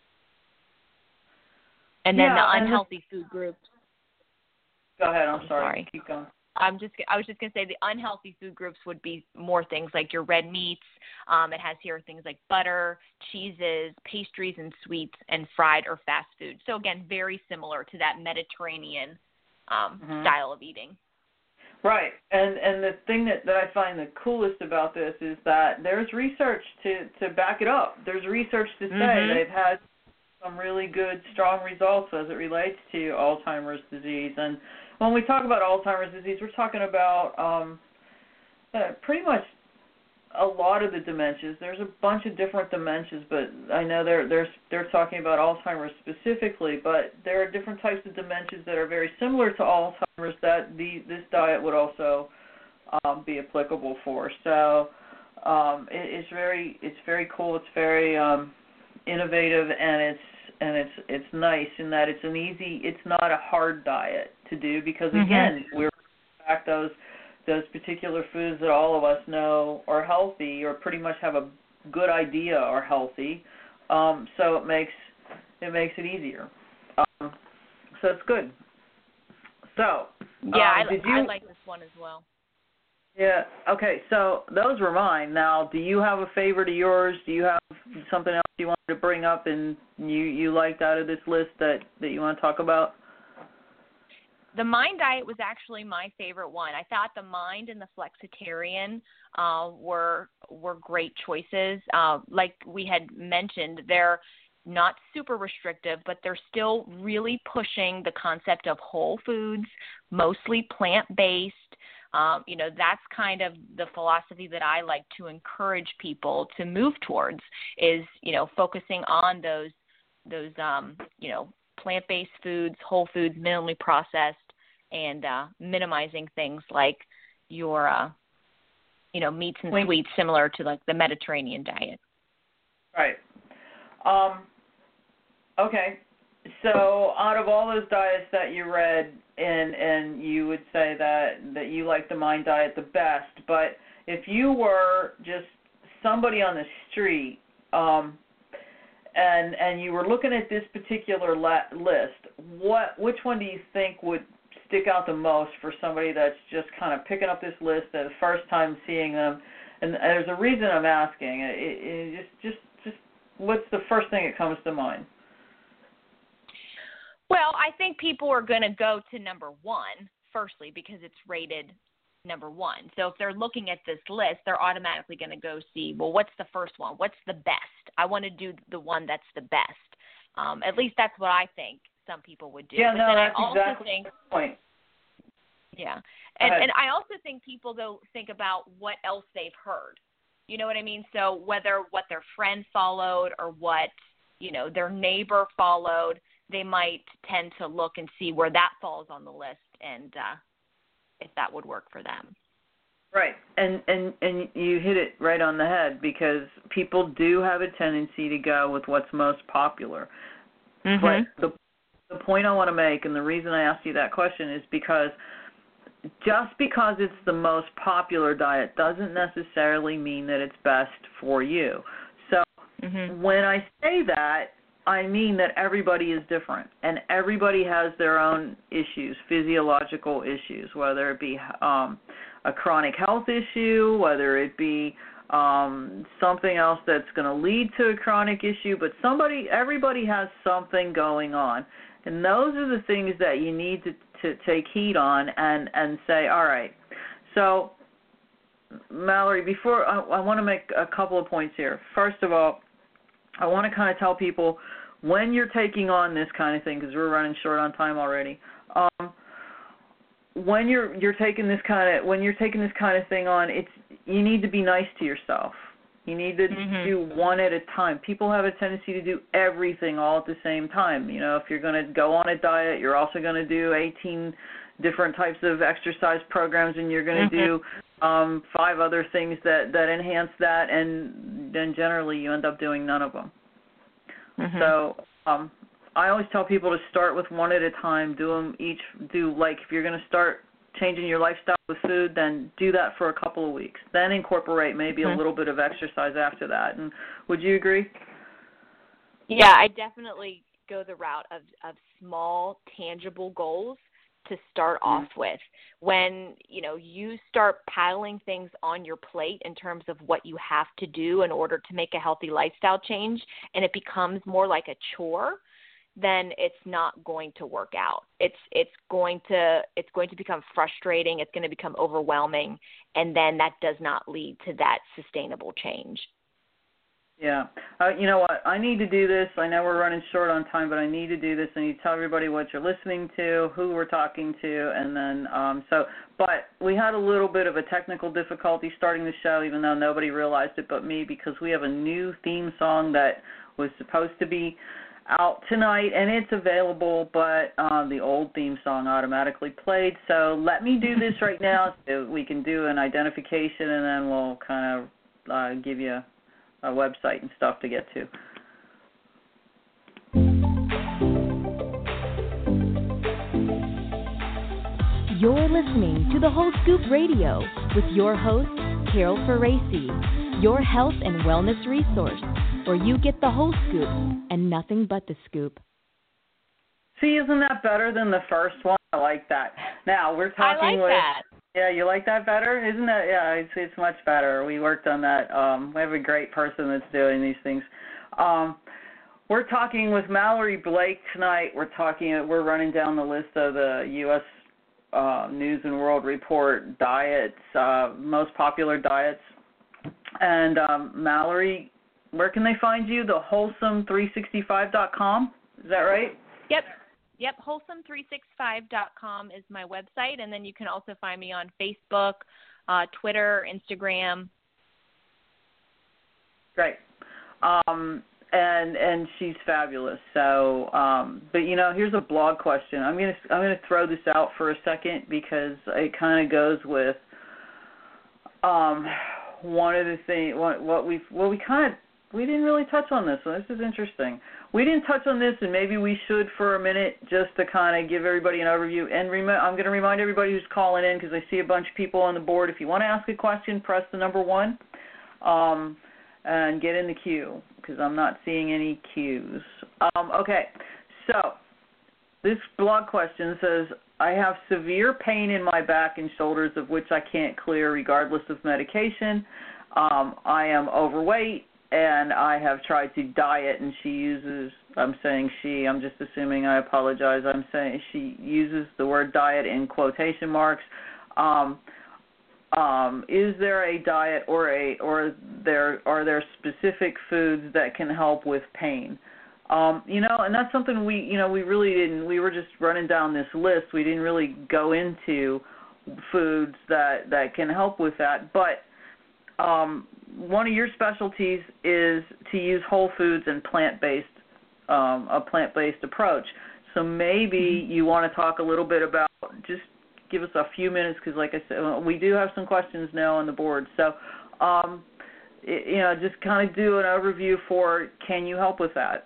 And then yeah, the unhealthy the... food groups. Go ahead, I'm, I'm sorry. sorry. Keep going. I'm just. I was just going to say the unhealthy food groups would be more things like your red meats. Um, it has here things like butter, cheeses, pastries and sweets, and fried or fast food. So again, very similar to that Mediterranean um, mm-hmm. style of eating. Right, and and the thing that, that I find the coolest about this is that there's research to, to back it up. There's research to say mm-hmm. they've had some really good, strong results as it relates to Alzheimer's disease. And when we talk about Alzheimer's disease, we're talking about um, uh, pretty much a lot of the dementias. There's a bunch of different dementias, but I know they're they're they're talking about Alzheimer's specifically. But there are different types of dementias that are very similar to Alzheimer's that the this diet would also um, be applicable for. So um, it, it's very it's very cool. It's very um, innovative, and it's and it's it's nice in that it's an easy. It's not a hard diet to do because again mm-hmm. we're back those. those particular foods that all of us know are healthy or pretty much have a good idea are healthy. Um, so it makes it makes it easier. Um, so it's good. So yeah, um, I, did you, I like this one as well. Yeah. Okay. So those were mine. Now, do you have a favorite of yours? Do you have something else you wanted to bring up and you you liked out of this list that that you want to talk about? The Mind diet was actually my favorite one. I thought the Mind and the Flexitarian uh, were were great choices. Uh, like we had mentioned, they're not super restrictive, but they're still really pushing the concept of whole foods, mostly plant-based. Um, you know, that's kind of the philosophy that I like to encourage people to move towards is, you know, focusing on those those um, you know, plant-based foods, whole foods, minimally processed, and uh, minimizing things like your, uh, you know, meats and Wait. sweets, similar to like the Mediterranean diet. Right. Um, okay. So out of all those diets that you read, and and you would say that, that you like the Mind diet the best, but if you were just somebody on the street, um, and and you were looking at this particular la- list, what which one do you think would stick out the most for somebody that's just kind of picking up this list at the first time seeing them? And there's a reason I'm asking. It, it just just just what's the first thing that comes to mind? Well, I think people are going to go to number one, firstly, because it's rated number one. So if they're looking at this list, they're automatically going to go see, well, what's the first one? What's the best? I want to do the one that's the best. Um, at least that's what I think some people would do. Yeah, but no, then that's I also exactly think, the point. Yeah. And, and I also think people go think about what else they've heard. You know what I mean? So whether what their friend followed or what, you know, their neighbor followed, they might tend to look and see where that falls on the list and uh, if that would work for them. Right, and, and and you hit it right on the head because people do have a tendency to go with what's most popular. Mm-hmm. But the the point I want to make, and the reason I asked you that question is because just because it's the most popular diet doesn't necessarily mean that it's best for you. So mm-hmm. when I say that, I mean that everybody is different, and everybody has their own issues, physiological issues, whether it be um, a chronic health issue, whether it be um, something else that's going to lead to a chronic issue, but somebody, everybody has something going on, and those are the things that you need to, to take heed on and, and say, all right. So, Mallory, before I, I want to make a couple of points here. First of all, I want to kind of tell people when you're taking on this kind of thing, because we're running short on time already. Um, when you're you're taking this kind of when you're taking this kind of thing on, it's you need to be nice to yourself. You need to mm-hmm. do one at a time. People have a tendency to do everything all at the same time. You know, if you're going to go on a diet, you're also going to do eighteen different types of exercise programs, and you're going to mm-hmm. do um, five other things that, that enhance that, and then generally you end up doing none of them. Mm-hmm. So um, I always tell people to start with one at a time. Do them each. Do like if you're going to start changing your lifestyle with food, then do that for a couple of weeks. Then incorporate maybe mm-hmm. a little bit of exercise after that. And would you agree? Yeah, I definitely go the route of, of small, tangible goals to start mm-hmm. off with. When, you know, you start piling things on your plate in terms of what you have to do in order to make a healthy lifestyle change, and it becomes more like a chore, then it's not going to work out. It's it's going to it's going to become frustrating, it's going to become overwhelming, and then that does not lead to that sustainable change. Yeah. Uh, you know what? I need to do this. I know we're running short on time, but I need to do this. I need to tell everybody what you're listening to, who we're talking to, and then um, so. But we had a little bit of a technical difficulty starting the show, even though nobody realized it but me, because we have a new theme song that was supposed to be out tonight, and it's available, but uh, the old theme song automatically played. So let me do this right now so we can do an identification, and then we'll kind of uh, give you a website and stuff to get to. You're listening to the Whole Scoop Radio with your host, Carol Faraci, your health and wellness resource, where you get the whole scoop and nothing but the scoop. See, isn't that better than the first one? I like that. Now, we're talking I like with... that. Yeah, you like that better? Isn't that, yeah, it's it's much better. We worked on that. Um, we have a great person that's doing these things. Um, we're talking with Mallory Blake tonight. We're talking, we're running down the list of the U S Uh, News and World Report diets, uh, most popular diets. And um, Mallory, where can they find you? The wholesome three sixty-five dot com, is that right? Yep. Yep, wholesome three sixty-five dot com is my website, and then you can also find me on Facebook, uh, Twitter, Instagram. Great. Um, and and she's fabulous. So, um, but you know, here's a blog question. I'm gonna I'm gonna throw this out for a second because it kind of goes with um, one of the things what, what we what we kind of we didn't really touch on this. So this is interesting. We didn't touch on this, and maybe we should for a minute just to kind of give everybody an overview. And rem- I'm going to remind everybody who's calling in, because I see a bunch of people on the board. If you want to ask a question, press the number one um, and get in the queue, because I'm not seeing any cues. Um, okay, so this blog question says, I have severe pain in my back and shoulders of which I can't clear regardless of medication. Um, I am overweight, and I have tried to diet, and she uses, I'm saying she, I'm just assuming, I apologize, I'm saying she uses the word diet in quotation marks. Um, um, is there a diet or a, or there, are there specific foods that can help with pain? Um, you know, and that's something we, you know, we really didn't, we were just running down this list. We didn't really go into foods that, that can help with that, but um, one of your specialties is to use whole foods and plant-based, um, a plant-based approach. So maybe mm-hmm. you want to talk a little bit about, just give us a few minutes, because like I said, we do have some questions now on the board. So, um, it, you know, just kind of do an overview for, can you help with that?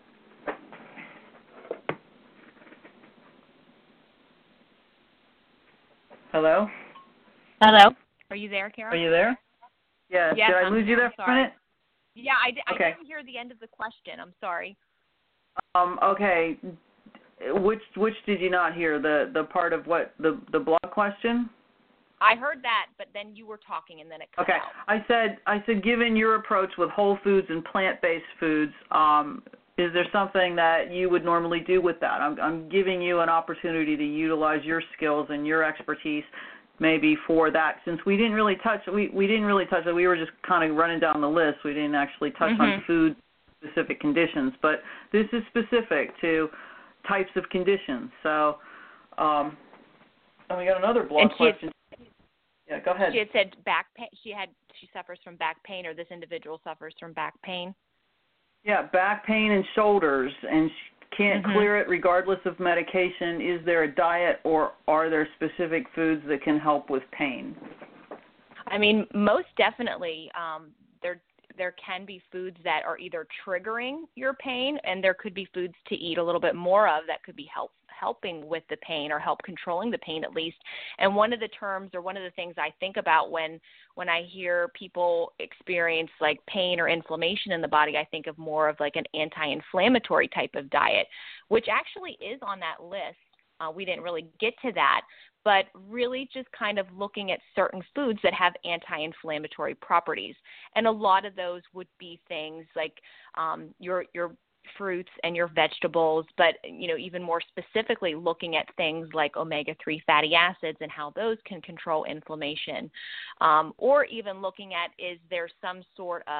Hello? Hello? Are you there, Carol? Are you there? Yeah, yes, did I I'm lose you there for a minute? Yeah, I, d- okay. I didn't hear the end of the question. I'm sorry. Um, okay. Which which did you not hear? The the part of what, the, the blog question? I heard that, but then you were talking and then it cut okay. out. I said, I said, given your approach with whole foods and plant-based foods, um, is there something that you would normally do with that? I'm, I'm giving you an opportunity to utilize your skills and your expertise maybe for that, since we didn't really touch we, we didn't really touch it. We were just kind of running down the list. We didn't actually touch mm-hmm. on food specific conditions, but this is specific to types of conditions. So, um, and we got another blog she question. Had, yeah, go ahead. She had said back pain. She had she suffers from back pain, or this individual suffers from back pain. Yeah, back pain and shoulders, and she can't mm-hmm. clear it regardless of medication. Is there a diet, or are there specific foods that can help with pain? I mean, most definitely. Um, there there can be foods that are either triggering your pain, and there could be foods to eat a little bit more of that could be help, helping with the pain or help controlling the pain at least. And one of the terms or one of the things I think about when when I hear people experience like pain or inflammation in the body, I think of more of like an anti-inflammatory type of diet, which actually is on that list. Uh, we didn't really get to that, but really just kind of looking at certain foods that have anti-inflammatory properties. And a lot of those would be things like um, your your fruits and your vegetables, but, you know, even more specifically looking at things like omega three fatty acids and how those can control inflammation. Um, or even looking at, is there some sort of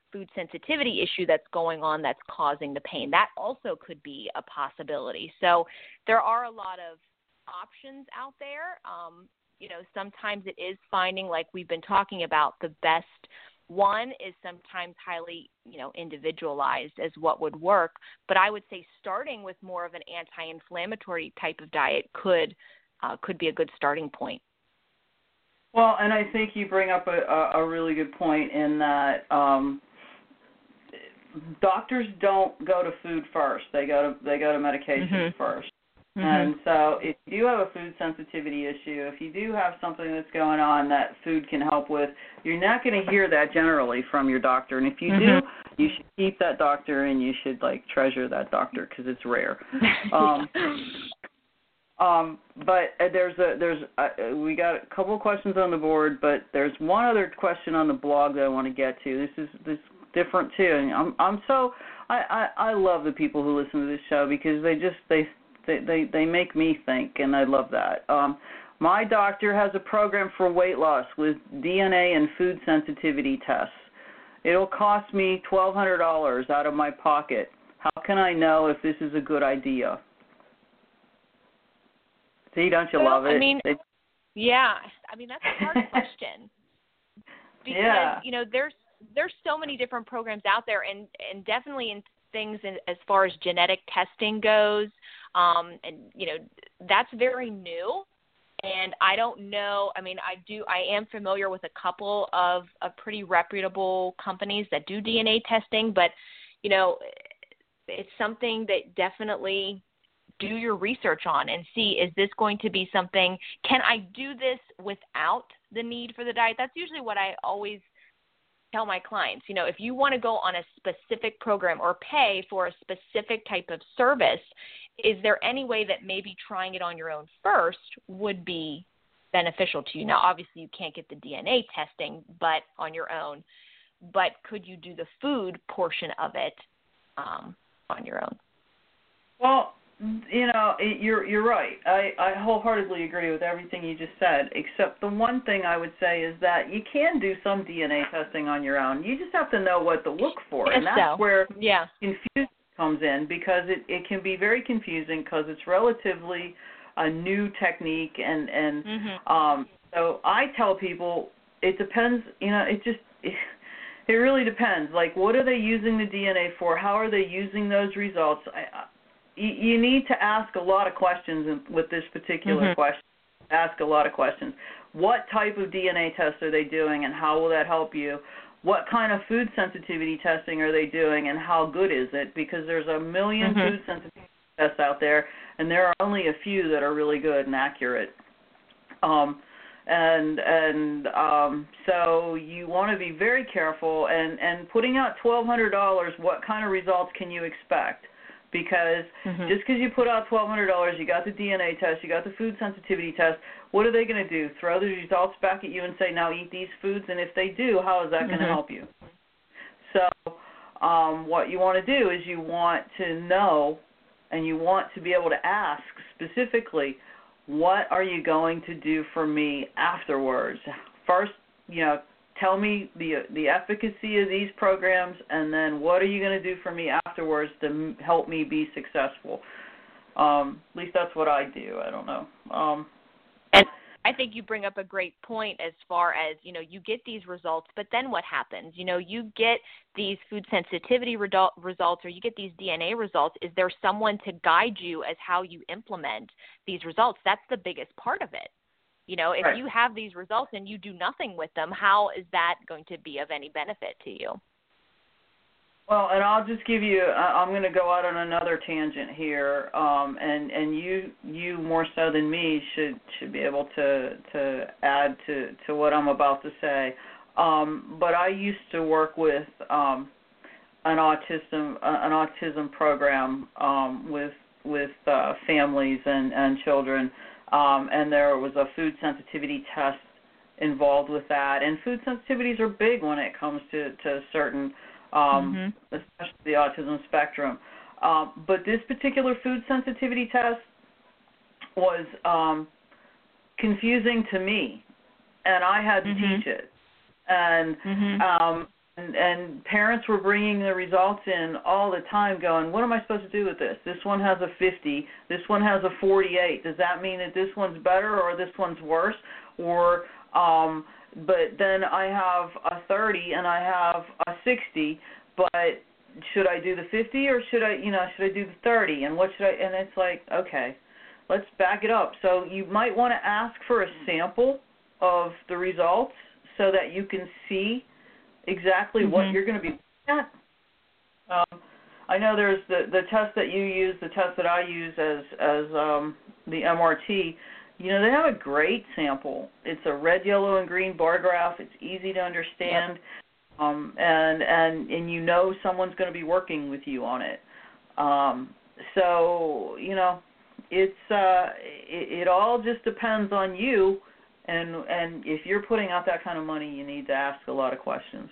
food sensitivity issue that's going on that's causing the pain. That also could be a possibility. So there are a lot of options out there. Um, you know, sometimes it is finding, like we've been talking about, the best one is sometimes highly, you know, individualized as what would work. But I would say starting with more of an anti-inflammatory type of diet could uh, could be a good starting point. Well, and I think you bring up a, a really good point in that um, doctors don't go to food first; they go to they go to medication mm-hmm. first. Mm-hmm. And so if you do have a food sensitivity issue, if you do have something that's going on that food can help with, you're not going to hear that generally from your doctor. And if you mm-hmm. do, you should keep that doctor and you should, like, treasure that doctor because it's rare. Um, um, but there's a, there's a, we got a couple of questions on the board, but there's one other question on the blog that I want to get to. This is this different, too. And I'm, I'm so, I, I, I love the people who listen to this show because they just, they, They, they they make me think, and I love that. Um, my doctor has a program for weight loss with D N A and food sensitivity tests. It'll cost me twelve hundred dollars out of my pocket. How can I know if this is a good idea? See, don't you well, love it? I mean, they, yeah. I mean, that's a hard question. Because, yeah. you know, there's there's so many different programs out there, and, and definitely in things in, as far as genetic testing goes, um, and, you know, that's very new. And I don't know, I mean, I do, I am familiar with a couple of, of pretty reputable companies that do D N A testing, but, you know, it's something that definitely do your research on and see, is this going to be something, can I do this without the need for the diet? That's usually what I always tell my clients. You know, if you want to go on a specific program or pay for a specific type of service, is there any way that maybe trying it on your own first would be beneficial to you? Now, obviously you can't get the D N A testing, but on your own, but could you do the food portion of it um, on your own? Well, you know, you're you're right. I, I wholeheartedly agree with everything you just said, except the one thing I would say is that you can do some D N A testing on your own. You just have to know what to look for, yes, and that's so. where yeah. confusion comes in, because it, it can be very confusing because it's relatively a new technique, and, and mm-hmm. um, so I tell people it depends, you know, it just, it, it really depends. Like, what are they using the D N A for? How are they using those results? I, You need to ask a lot of questions with this particular mm-hmm. question. Ask a lot of questions. What type of D N A test are they doing, and how will that help you? What kind of food sensitivity testing are they doing, and how good is it? Because there's a million mm-hmm. food sensitivity tests out there, and there are only a few that are really good and accurate. Um, and and um, so you want to be very careful, and, and putting out twelve hundred dollars, what kind of results can you expect? Because mm-hmm. just because you put out twelve hundred dollars, you got the D N A test, you got the food sensitivity test, what are they going to do? Throw the results back at you and say, now eat these foods? And if they do, how is that mm-hmm. going to help you? So um, what you want to do is you want to know, and you want to be able to ask specifically, what are you going to do for me afterwards? First, you know, tell me the the efficacy of these programs, and then what are you going to do for me afterwards to help me be successful? Um, at least that's what I do. I don't know. Um, and I think you bring up a great point as far as, you know, you get these results, but then what happens? You know, you get these food sensitivity result, results, or you get these D N A results. Is there someone to guide you as how you implement these results? That's the biggest part of it. You know, if right. you have these results and you do nothing with them, how is that going to be of any benefit to you? Well, and I'll just give you, I'm going to go out on another tangent here, um, and, and you you more so than me should should be able to, to add to, to what I'm about to say. Um, but I used to work with um, an autism an autism program um, with with uh, families and, and children. Um, and there was a food sensitivity test involved with that. And food sensitivities are big when it comes to, to certain, um, mm-hmm. especially the autism spectrum. Um, but this particular food sensitivity test was um, confusing to me, and I had to mm-hmm. teach it. And mm-hmm. um, And, and parents were bringing the results in all the time going, what am I supposed to do with this? This one has a fifty. This one has a forty-eight. Does that mean that this one's better or this one's worse? Or, um, but then I have a thirty and I have a sixty, but should I do the fifty or should I, you know, should I do the thirty? And what should I, and it's like, okay, let's back it up. So you might want to ask for a sample of the results so that you can see exactly mm-hmm. what you're going to be looking at. Um, I know there's the, the test that you use, the test that I use as as um, the M R T. You know, they have a great sample. It's a red, yellow, and green bar graph. It's easy to understand, yep. um, and and and you know someone's going to be working with you on it. Um, so you know, it's uh, it, it all just depends on you. And and if you're putting out that kind of money, you need to ask a lot of questions.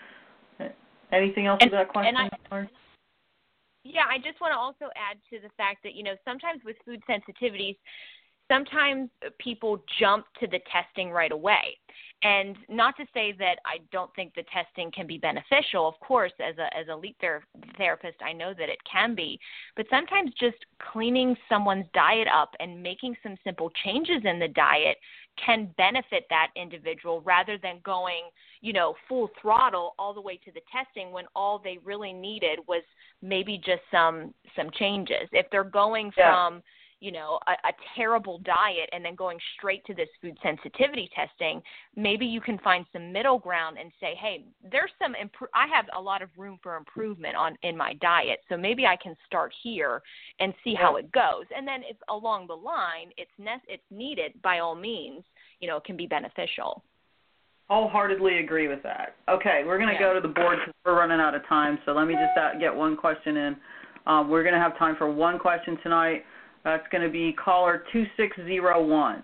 Anything else and, with that question? And I, yeah, I just want to also add to the fact that, you know, sometimes with food sensitivities, sometimes people jump to the testing right away. And not to say that I don't think the testing can be beneficial. Of course, as a as a lead ther- therapist, I know that it can be. But sometimes just cleaning someone's diet up and making some simple changes in the diet can benefit that individual rather than going, you know, full throttle all the way to the testing when all they really needed was maybe just some some changes. If they're going yeah. from you know, a, a terrible diet and then going straight to this food sensitivity testing, maybe you can find some middle ground and say, hey, there's some, impro- I have a lot of room for improvement on in my diet, so maybe I can start here and see how it goes. And then if along the line it's ne- it's needed, by all means, you know, it can be beneficial. Wholeheartedly agree with that. Okay, we're going to yeah. go to the board because we're running out of time, so let me just uh, get one question in. Um, we're going to have time for one question tonight. That's going to be caller two six zero one.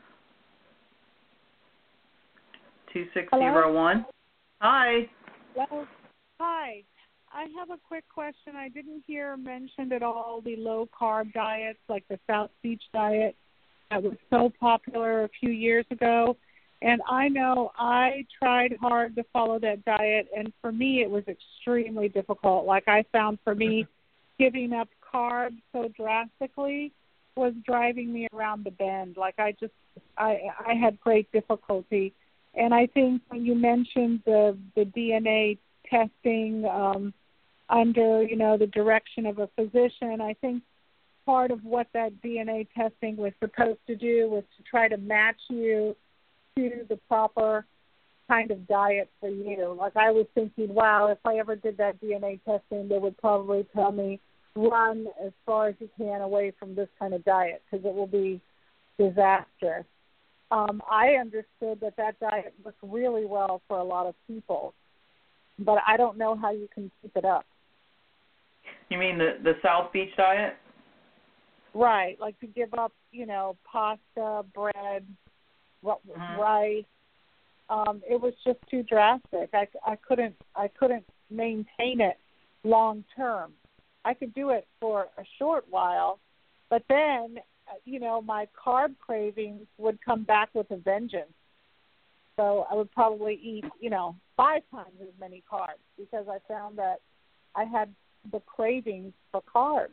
two six zero one. Hi. Hello. Hi. I have a quick question. I didn't hear mentioned at all the low-carb diets like the South Beach diet that was so popular a few years ago. And I know I tried hard to follow that diet, and for me it was extremely difficult. Like I found for me, giving up carbs so drastically was driving me around the bend. Like I just, I, I had great difficulty. And I think when you mentioned the, the D N A testing um, under, you know, the direction of a physician, I think part of what that D N A testing was supposed to do was to try to match you to the proper kind of diet for you. Like I was thinking, wow, if I ever did that D N A testing, they would probably tell me, run as far as you can away from this kind of diet because it will be disastrous. Um, I understood that that diet works really well for a lot of people, but I don't know how you can keep it up. You mean the, the South Beach diet? Right, like to give up, you know, pasta, bread, mm-hmm. rice. Um, it was just too drastic. I, I couldn't I couldn't maintain it long term. I could do it for a short while, but then, you know, my carb cravings would come back with a vengeance. So I would probably eat, you know, five times as many carbs because I found that I had the cravings for carbs.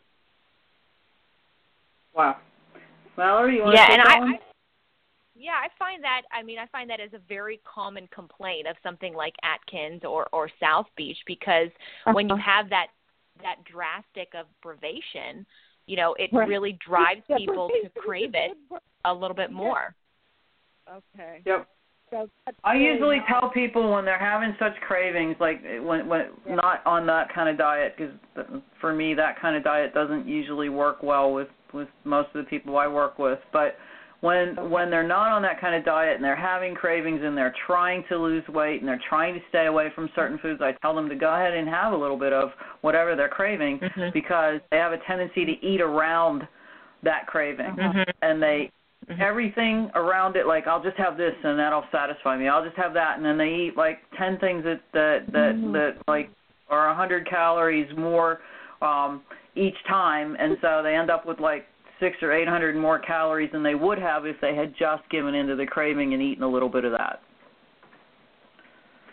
Wow. Valerie, you want yeah, to and take I, on? I Yeah, I find that, I mean, I find that as a very common complaint of something like Atkins or, or South Beach because uh-huh. when you have that that drastic of privation, you know, it right. really drives people to crave it a little bit more. Okay. Yep. So I usually nice. tell people when they're having such cravings, like when when yeah. not on that kind of diet, because for me that kind of diet doesn't usually work well with, with most of the people I work with, but When when they're not on that kind of diet and they're having cravings and they're trying to lose weight and they're trying to stay away from certain foods, I tell them to go ahead and have a little bit of whatever they're craving mm-hmm. because they have a tendency to eat around that craving. Mm-hmm. And they mm-hmm. everything around it, like I'll just have this and that'll satisfy me. I'll just have that, and then they eat like ten things that that that, mm-hmm. that like are one hundred calories more um, each time, and so they end up with like six or eight hundred more calories than they would have if they had just given into the craving and eaten a little bit of that. That's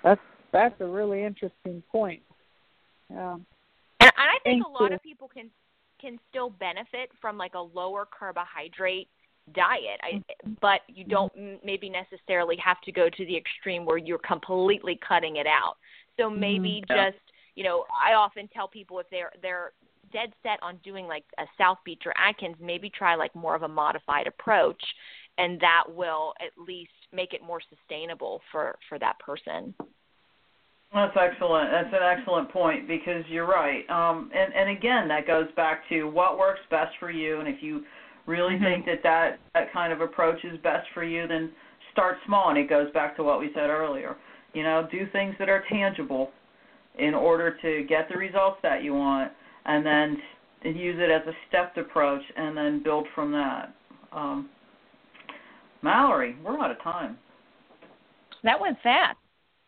That's a really interesting point. Yeah. And, and I think Thank a lot you. of people can can still benefit from like a lower carbohydrate diet, I, but you don't m- maybe necessarily have to go to the extreme where you're completely cutting it out. So maybe Yeah. just, you know, I often tell people if they're they're dead set on doing like a South Beach or Atkins, maybe try like more of a modified approach, and that will at least make it more sustainable for, for that person. That's excellent. That's an excellent point because you're right. Um, and, and again, that goes back to what works best for you. And if you really Mm-hmm. think that, that that kind of approach is best for you, then start small. And it goes back to what we said earlier. You know, do things that are tangible in order to get the results that you want, and then use it as a stepped approach, and then build from that. Um, Mallory, we're out of time. That went fast.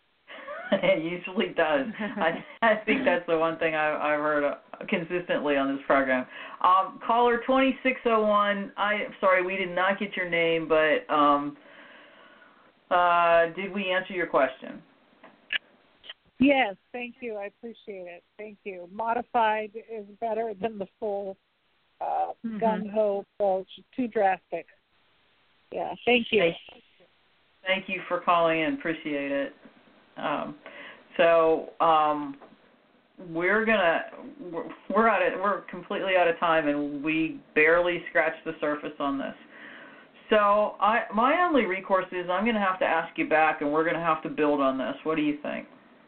It usually does. I, I think that's the one thing I've, I've heard uh, consistently on this program. Um, caller twenty-six oh one, I'm sorry, we did not get your name, but um, uh, did we answer your question? Yes, thank you. I appreciate it. Thank you. Modified is better than the full uh, Mhm. gung-ho approach. Too drastic. Yeah, thank you. Thank you for calling in. Appreciate it. Um, so um, we're gonna we're, we're out of we're completely out of time, and we barely scratched the surface on this. So I my only recourse is I'm going to have to ask you back, and we're going to have to build on this. What do you think?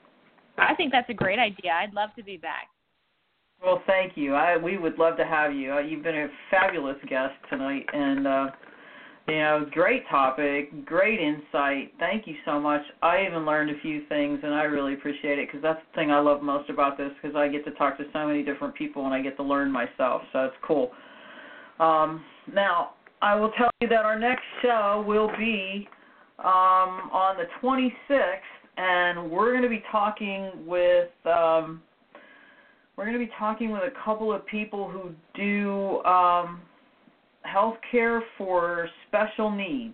I think that's a great idea. I'd love to be back. Well, thank you. I we would love to have you. Uh, you've been a fabulous guest tonight, and uh, you know, great topic, great insight. Thank you so much. I even learned a few things, and I really appreciate it because that's the thing I love most about this, because I get to talk to so many different people and I get to learn myself. So it's cool. Um, now, I will tell you that our next show will be um, on the twenty-sixth, and we're going to be talking with um, we're going to be talking with a couple of people who do um, healthcare for special needs.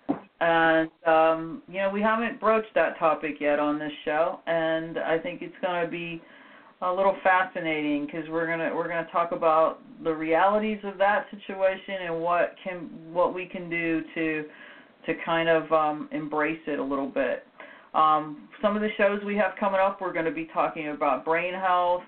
And, um, you know, we haven't broached that topic yet on this show, and I think it's going to be a little fascinating because we're going to we're going to talk about the realities of that situation and what can what we can do to to kind of um, embrace it a little bit. Um, some of the shows we have coming up, we're going to be talking about brain health.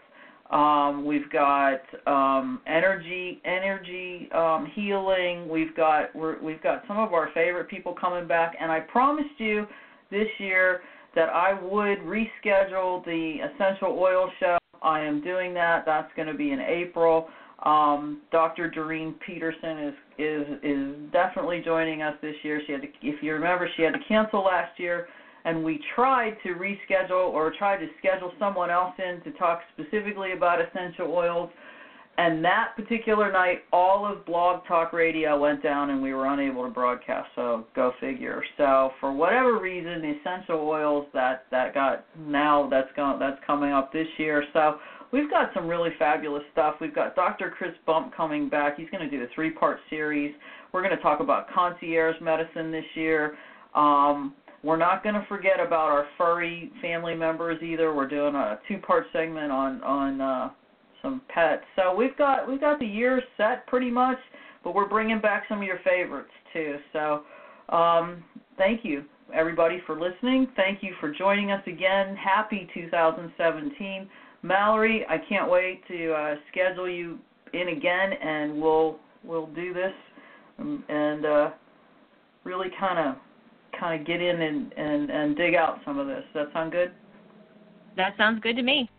Um, we've got um, energy, energy um, healing. We've got we're, we've got some of our favorite people coming back, and I promised you this year that I would reschedule the essential oil show. I am doing that. That's going to be in April. Um, Doctor Doreen Peterson is is is definitely joining us this year. She had to, if you remember, she had to cancel last year. And we tried to reschedule or tried to schedule someone else in to talk specifically about essential oils. And that particular night, all of Blog Talk Radio went down and we were unable to broadcast. So go figure. So for whatever reason, the essential oils that, that got now that's going that's coming up this year. So we've got some really fabulous stuff. We've got Doctor Chris Bump coming back. He's going to do a three-part series. We're going to talk about concierge medicine this year. Um, We're not going to forget about our furry family members either. We're doing a two-part segment on on uh, some pets. So we've got we've got the year set pretty much, but we're bringing back some of your favorites too. So um, thank you everybody for listening. Thank you for joining us again. Happy two thousand seventeen, Mallory. I can't wait to uh, schedule you in again, and we'll we'll do this and, and uh, really kind of. kind of get in and, and, and dig out some of this. Does that sound good? That sounds good to me.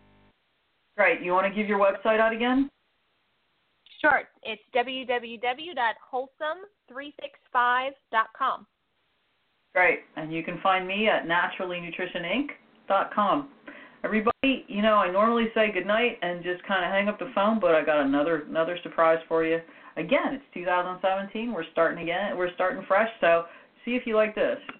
Great. You want to give your website out again? Sure. It's w w w dot wholesome three six five dot com. Great. And you can find me at naturally nutrition inc dot com. Everybody, you know, I normally say goodnight and just kind of hang up the phone, but I got another another surprise for you. Again, it's two thousand seventeen. We're starting again. We're starting fresh, so see if you like this.